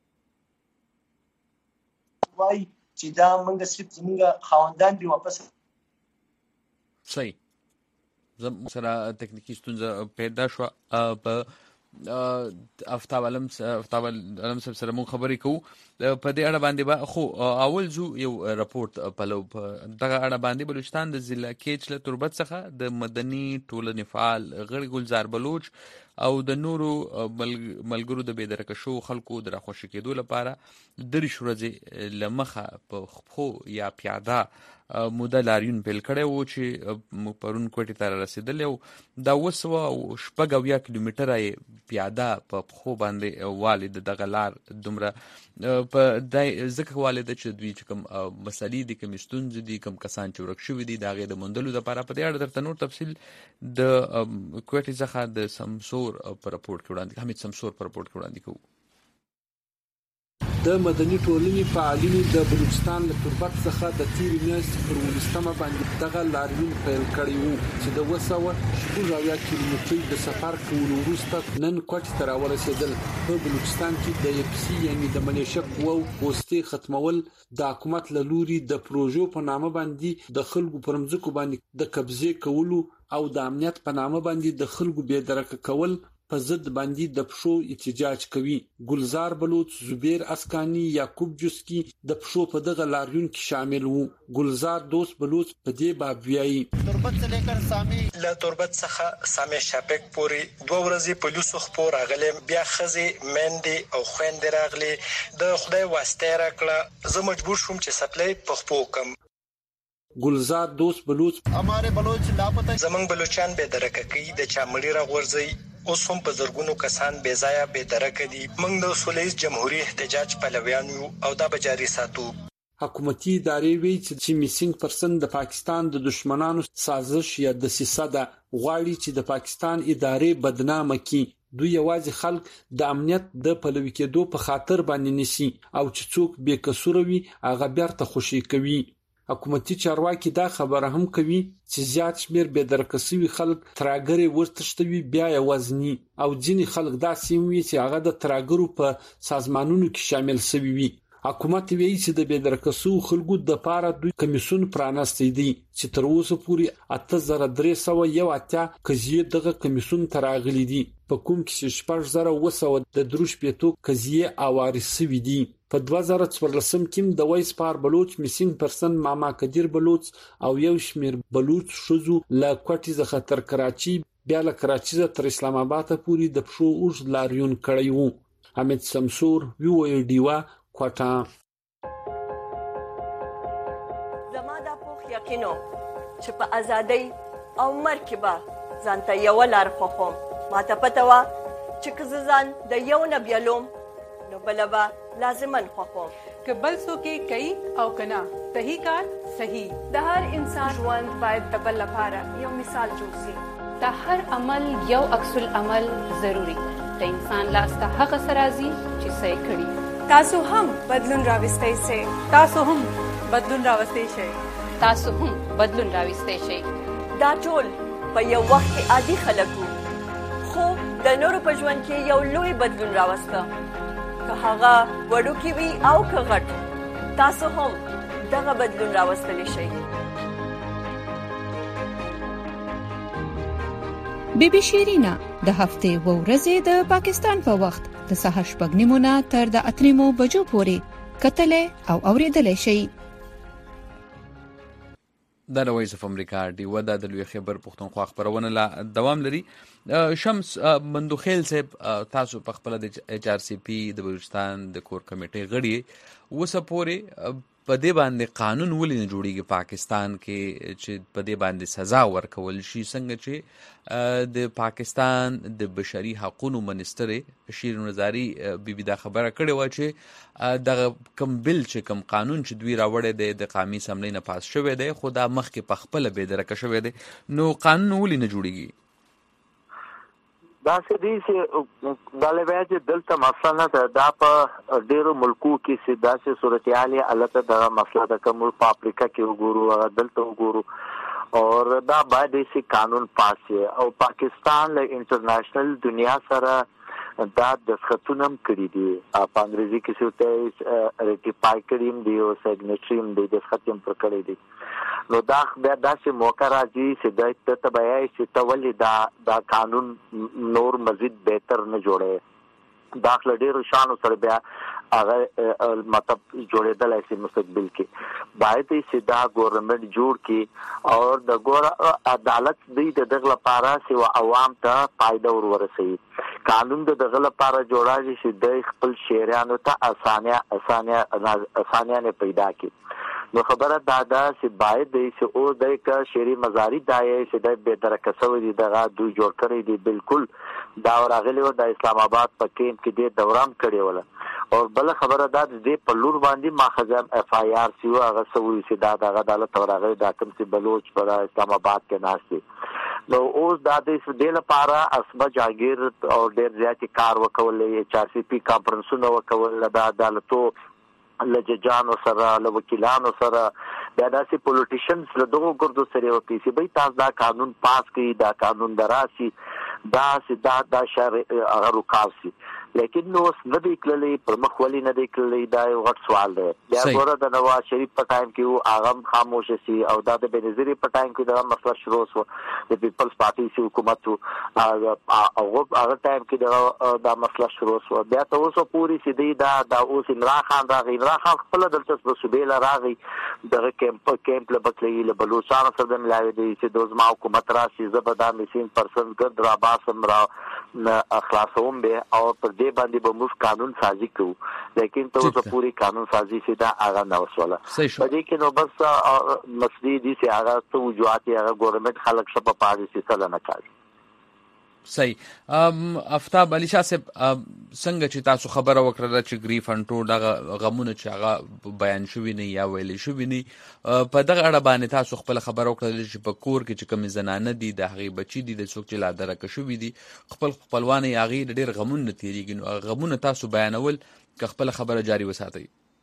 وای چې دا موږ صرف زموږ خواندان دی واپس صحیح زم سره تکنیکی ستونزه پیدا شو په افتاب علم سره مون خبرې کوو په دې اړه باندې خو اول زو یو راپورټ په دغه اړه باندې بلوچستان د ضلع کېچ له تربت څخه د مدني ټولنې فعال غړي ګلزار بلوچ او د نورو ملګرو د بېدرکه شو خلکو د راخوشي کېدو لپاره 3 ورځې لمخه په خپو یا پیاده موده لاریون پیل کړی و چې پرون کوټې ته رسیدلی او دا 280 کیلومتره پیاده په خپو باندې والد دغه لار دومره په ځکه والد چې دوی چې کوم مسلې دي کوم ستونزې دي کوم کسان چې ورک شوي دي د هغې د موندلو لپاره په دې اړه درته نور تفصیل د کوټې څخه د سمسور په راپورټ کې وړاندې حمید سمسور په راپورټ کې وړاندې کوو. د مدني ټولنې فعالینو د بلوچستان له تربت څخه د تیرې میاشتې پر 19 باندې دغه لاریون پیل کړی وو چې د 280 کیلومترۍ د سفر کولو وروسته نن کوټې ته راورسېدل. په بلوچستان کې د یپسي یعنې د ملیشه قواو پوستې ختمول د حکومت له لوري د پروژو په نامه باندې د خلکو پر مځکو باندې د قبضې کولو او د امنیت په نامه باندې د خلکو بېدرکه کول په ضد باندې د پښو احتجاج کوي. ګلزار بلوچ، زبیر اسکانی، یعقوب جسکی د پښو په دغه لاریون کې شامل وو. ګلزار دوست بلوچ په دې باب ویایي تربت څخه لیکر سامي له تربت څخه سامي شاپک پورې 2 ورځې په لوسو خپور راغلي، بیا خزي مندي او خويندې راغلي. د خدای واسطه راکړه زه مجبور شوم چې سپلای په خپو کم. ګلزار دوست بلوچ اماره بلوچ لاپته زمنګ بلوچان به درکه کوي د چامړي راغورځي. اوس هم په زرګونو کسان بې ځایه بې درکه دي. موږ د سولهییز جمهوریت احتجاج پلویان یو او دا به جاري ساتو. حکومتي ادارې وایي چې میسینګ پرسن د پاکستان د دشمنانو سازش یا دسیسه ده، غواړي چې د پاکستان ادارې بدنامه کړي. دوی یوازې خلک د امنیت د پلوي کېدو په خاطر باندې نسی او چې څوک بې قصور وي هغه بیرته خوشي کوي. حکومتي چارواکي دا خبره هم کوي چې زیات شمیر بې درکه شوي خلک تراګرې ورتښتوي بیا یې وزني او ځینې خلک داسې وي چې هغه د تراګرو په سازمانونو کې شامل شوي وي. حکومت ویلي چې د بې درکه شوو خلکو د پاره دوی کمیسیون پرانستی دی چې تر اوسه پورې 8380 قضیې دغه کمیسیون ته راغلي دي، په کوم کې 6200 د دروش پیټو قضیې اوارې شوي دي. په 2014 کې د وایس پار بلوچ میسینګ پرسن ماما قدیر بلوچ او یو شمیر بلوچ شوزو له کوټې څخه تر کراچي بیا له کراچي څخه تر اسلام آباد پورې د پښو اوږد لاریون کړی وو. حمید سمسور ویو ډیوا کوټه. زما دا پوخ یقینو چې په ازادۍ او مرکبه ځانته یو لار خوخم. ما ته پته وا چې که ځان د یو نه بیلوم نو بلبا لازمن خوخم. که بل څوک کوي او کنا صحیح کار صحیح. د هر انسان ژوند باید د بل لپاره یو مثال جوړ شي. د هر عمل یو عکس العمل ضروری. د انسان لاس ته هغه سرازي چې صحیح کړي. تاسو هم بدلون راوستئ شئ. تاسو هم بدلون راوستئ شئ. تاسو هم بدلون راوستئ شئ. دا ټول په یو وخت کې عادي خلکو خو د نورو په ژوند کې یو لوی بدلون راوسته. که هغه وړوکی وي او که غټ، تاسو هم دغه بدلون راوستلی شئ. بیبي شیرینا د هفتې و ورځې د پاکستان په وخت د سهار 6:30 تر د 8 بجو پورې کتلې او اوریدلې شي. د وایس اف امریکا ډیو د لوی خبر پښتونخوا خبرونه لا دوام لري. شمس مندوخیل صاحب تاسو په خپل د ایچ آر سی پی د بلوچستان د کور کمیټې غړي وسپوري په دې باندې قانون ولې نه جوړیږي پاکستان کې چې په دې باندې سزا ورکول شي، څنګه چې د پاکستان د بشري حقوقو منستر شیرین نظاری بیبي دا خبره کړې و چې د کم بل چې کم قانون چې دوی راوړی دی د قومي اسمبلی نه پاس شوی دی خو دا مخکې په خپل به درکه شوی دی، نو قانون ولې نه جوړیږي؟ دا سدي چې د لویاج دلته مسله نه ده، دا په ډیرو ملکو کې چې داسې صورتحال الته دا مسله ده. کوم په افریقا کې وګورو دلته وګورو او دا باید شي قانون پاس شي او پاکستان له انټرنیشنل دنیا سره دا د خطونم کړی دي په انګریزي کې څه ته ریټیفای کړیم دی او سیګنیچریم دی د ختم پر کړی دی. نو دا بیا داسې موقع راځي چې د تبعی چې تولې دا قانون نور مزید بهتر نه جوړي داخله ډیرو شانو سره بیا هغه مطلب جوړېدلای شي مستقبل کې باید چې دا ګورنمنت جوړ کړي او د ګور عدالت د دغه لپاره چې عوام ته فائدہ ورسوي قانون د دغه لپاره جوړاږي چې د خپل شهریانو ته اسانیاں پیدا کړي نو خبره دا چې باید چې او د شهري مزاري دای چې د به درکه سوي دي دغه دوی جوړ کړی دي بالکل دا راغلی و د اسلام آباد په کېم کې د دوران کړی ولا او بل خبره دا د په لور باندې ماخذم اف آی آر سی او هغه سوي چې دا د عدالت راغلی دا کوم چې بلوچ پر اسلام آباد کې ناشته نو اوس دا د دې لپاره اسمه جاگیر او ډېر زیات کار وکولې ایچ آر سی پی کانفرنسونه وکول د عدالتو لججانو سره له وکیلانو سره بیا داسې پولیټیشنز له دغو ګردو سره وکړي چې تاسو دا قانون پاس کړئ دا قانون دراسي دا شرع هغه رکاو شي لیکن نو نه دی کړلې پر مخ ولې نه دی کړلې دا یو غټ سوال دی بیا ګوره د نواز شریف په ټایم کې هغه خاموش شي او دا د بنظیر په ټایم کې دا مسله شروع شو د پیپلز پارټي سي حکومت هغه ټایم کې دا مسله شروع شو بیا ته اوس پوری سي دا اوس عمران خان خپل دلته صوبې لا راغی دغه کیمپ له بکلې له بلوچستان سره د ملاوي دي چې دوزما حکومت راشي زبدا میسین پرسن ګرد را باسم را اخلاصوم به او پر دې باندې به موږ قانون سازي کوو لیکن ته اوس پوری قانون سازي شي دا هغه نه وسوله په دې کې نو بس مسلې دي چې هغه ته وجوهات هغه ګورنمنت خلک شپه پالیسي سره نه کوي صحیح افتاب علي شاه صاحب څنګه چې تاسو خبره وکړه چې گریف انټو دغه غمونه چې هغه بیان شوی نه یا ویل شوی نه په دغه اړه باندې تاسو خپل خبره وکړه چې په کور کې چې کوم زنانه دي د هغه بچی دي د څوک چې لا درکه شوی دي خپلوان یې هغه ډېر غمونه تیریږي نو غمونه تاسو بیانول که خپل خبره جاری وساتئ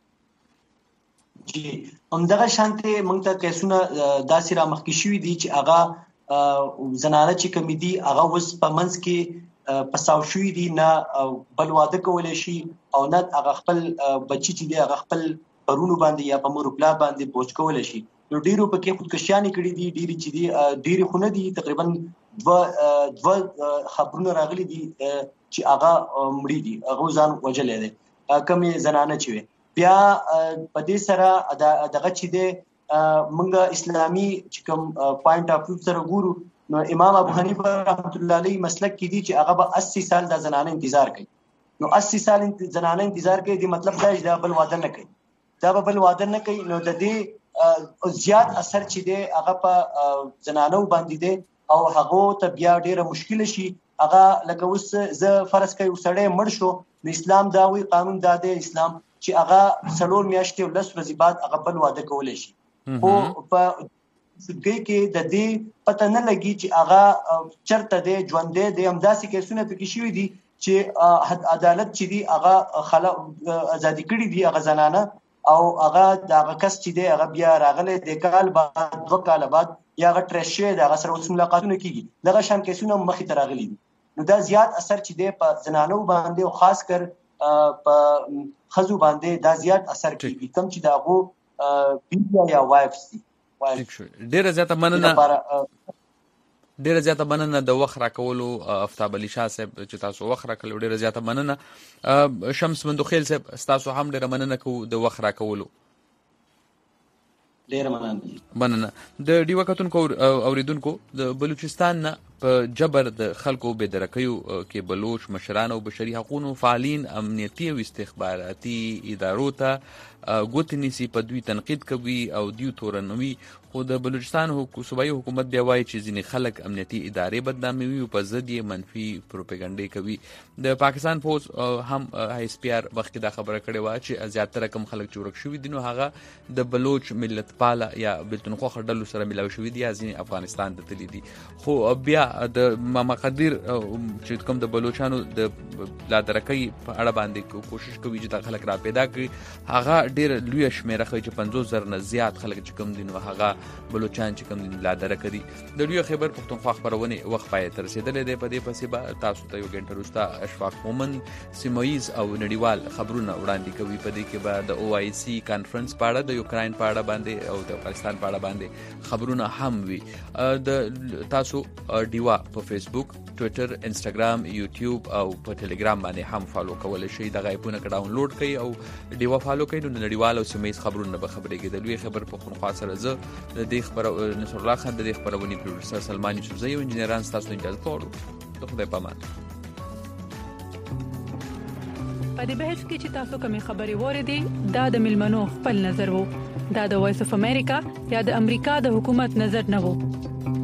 جی همدغه شانته موږ ته کیسونه داسې را مخکې شوي دي چې هغه زنانه چې کوم دي هغه اوس په منځ کې پساو شوي دي نه بل واده کولای شي او نه هغه خپل بچی چې دی هغه خپل پرونو باندې یا په مور پلا باندې بوج کولای شي نو ډیرو پکې خودکشیانې کړې دي ډیری چې دي ډیری خونه دي تقریبا دو خبرونه راغلي دي چې هغه مړي دي هغه ځان وجلې دي کمې زنانه چې بیا په دې سره دغه چې دی منګه اسلامي چې کوم پوینټ اف ویو سره ګورو نو امام ابو حنیفه رحمت الله علیه مسلک کې دي چې هغه به 80 سال د زنانه انتظار کوي نو 80 سال زنانه انتظار کوي دی مطلب دا چې دا بل واده نه کوي نو د دې زیات اثر چې دی هغه په زنانو باندې دی او هغه ته بیا ډیره مشکل شي هغه لکه اوس ز فرض کوي وسړی مړ شو نو اسلام دا وی قانون دا دی اسلام چې هغه سلور میاشتې او 10 ورځې بعد هغه بل واده کولای شي او په سګي کې د دې پته نه لګي چې هغه چرته دی ژوندې دی همداسې کیسونه پکې شوي دي چې عدالت چې دی هغه خلک ازادي کړي دي هغه زنانه او هغه د کس چې دی هغه بیا راغله د کال بعد 2 کال بعد یا هغه ټریشه د هغه سره ملاقاتونه کیږي دغه شان کیسونه مخې ته راغلي دي نو دا زیات اثر چې دی په زنانو باندې او خاص کر په خزو باندې دا زیات اثر کوي کوم چې داغو بیبیا یا وایفز دي ډیره زیاته مننه د وخت راکولو افتاب علي شاه صاحب چې تاسو وخت راکولو ډیره زیاته مننه شمس مندوخیل صاحب تاسو هم ډیره مننه کوو د وخت راکولو ډیره مننه د ډیو کتونکو اوریدونکو د بلوچستان نه په جبر د خلکو به درکیو کې بلوچ مشران او بشري حقوقو فعالین امنیتي او استخباراتي ادارو ته ګوتنیسی په دوی تنقید کوي او دیو تورنوي خو د بلوچستان صوبایي حکومت بیا وایي چې ځینې خلک امنیتي ادارې بدناموي او په ضد یې منفي پروپاګاندا کوي د پاکستان فوج هم ایس پی آر وخت دا خبره کړې و چې زیاتره کم خلک چورک شوي دي نو هغه د بلوچ ملت پاله یا بلتونخوا ډلو سره ملاوي شوي دي ځینې افغانستان ته تللي دي خو بیا د مقدیر چې کوم د بلوچانو د لادرکۍ په اړه باندې کوشش کوي چې دا خلک را پیدا کړي هغه ډیر لوی شمیره خو چې 50,000 نه زیات خلک چې کوم دي نو هغه بلوچان چې کوم دي لادرکه دي د لوی خبر پښتونخوا خبرونه وخت پای تر رسیدلې ده په دې پسې به تاسو ته یو غنټه وروسته اشفاق مومن سیمایز او نړیوال خبرونه وړاندې کوي په دې کې به د او آی سی کانفرنس په اړه د یوکراین په اړه باندې او د افغانستان په اړه باندې خبرونه هم وي د تاسو ډیوا په فیسبوک، ټوئیټر، انسټاګرام، یوټیوب او په ټلګرام باندې هم فالو کولای شئ. دغه اپونه ډاونلوډ کړئ او ډیوا فالو کړئ نو نړیوال او سیمه‌ییز خبرونه به خبرېږي. د لوی خبر پښتونخوا سره زه د دې نصر الله خان د دې خبرونې پروډوسر سلمان یوسفزی او انجنیران تاسو اجازه غواړو. د خدای په امان. په دې بحث کې چې تاسو کومې خبرې وریدي دا د ملمنو خپل نظر وو. دا د وایس اف امریکا یا د امریکا د حکومت نظر نه وو.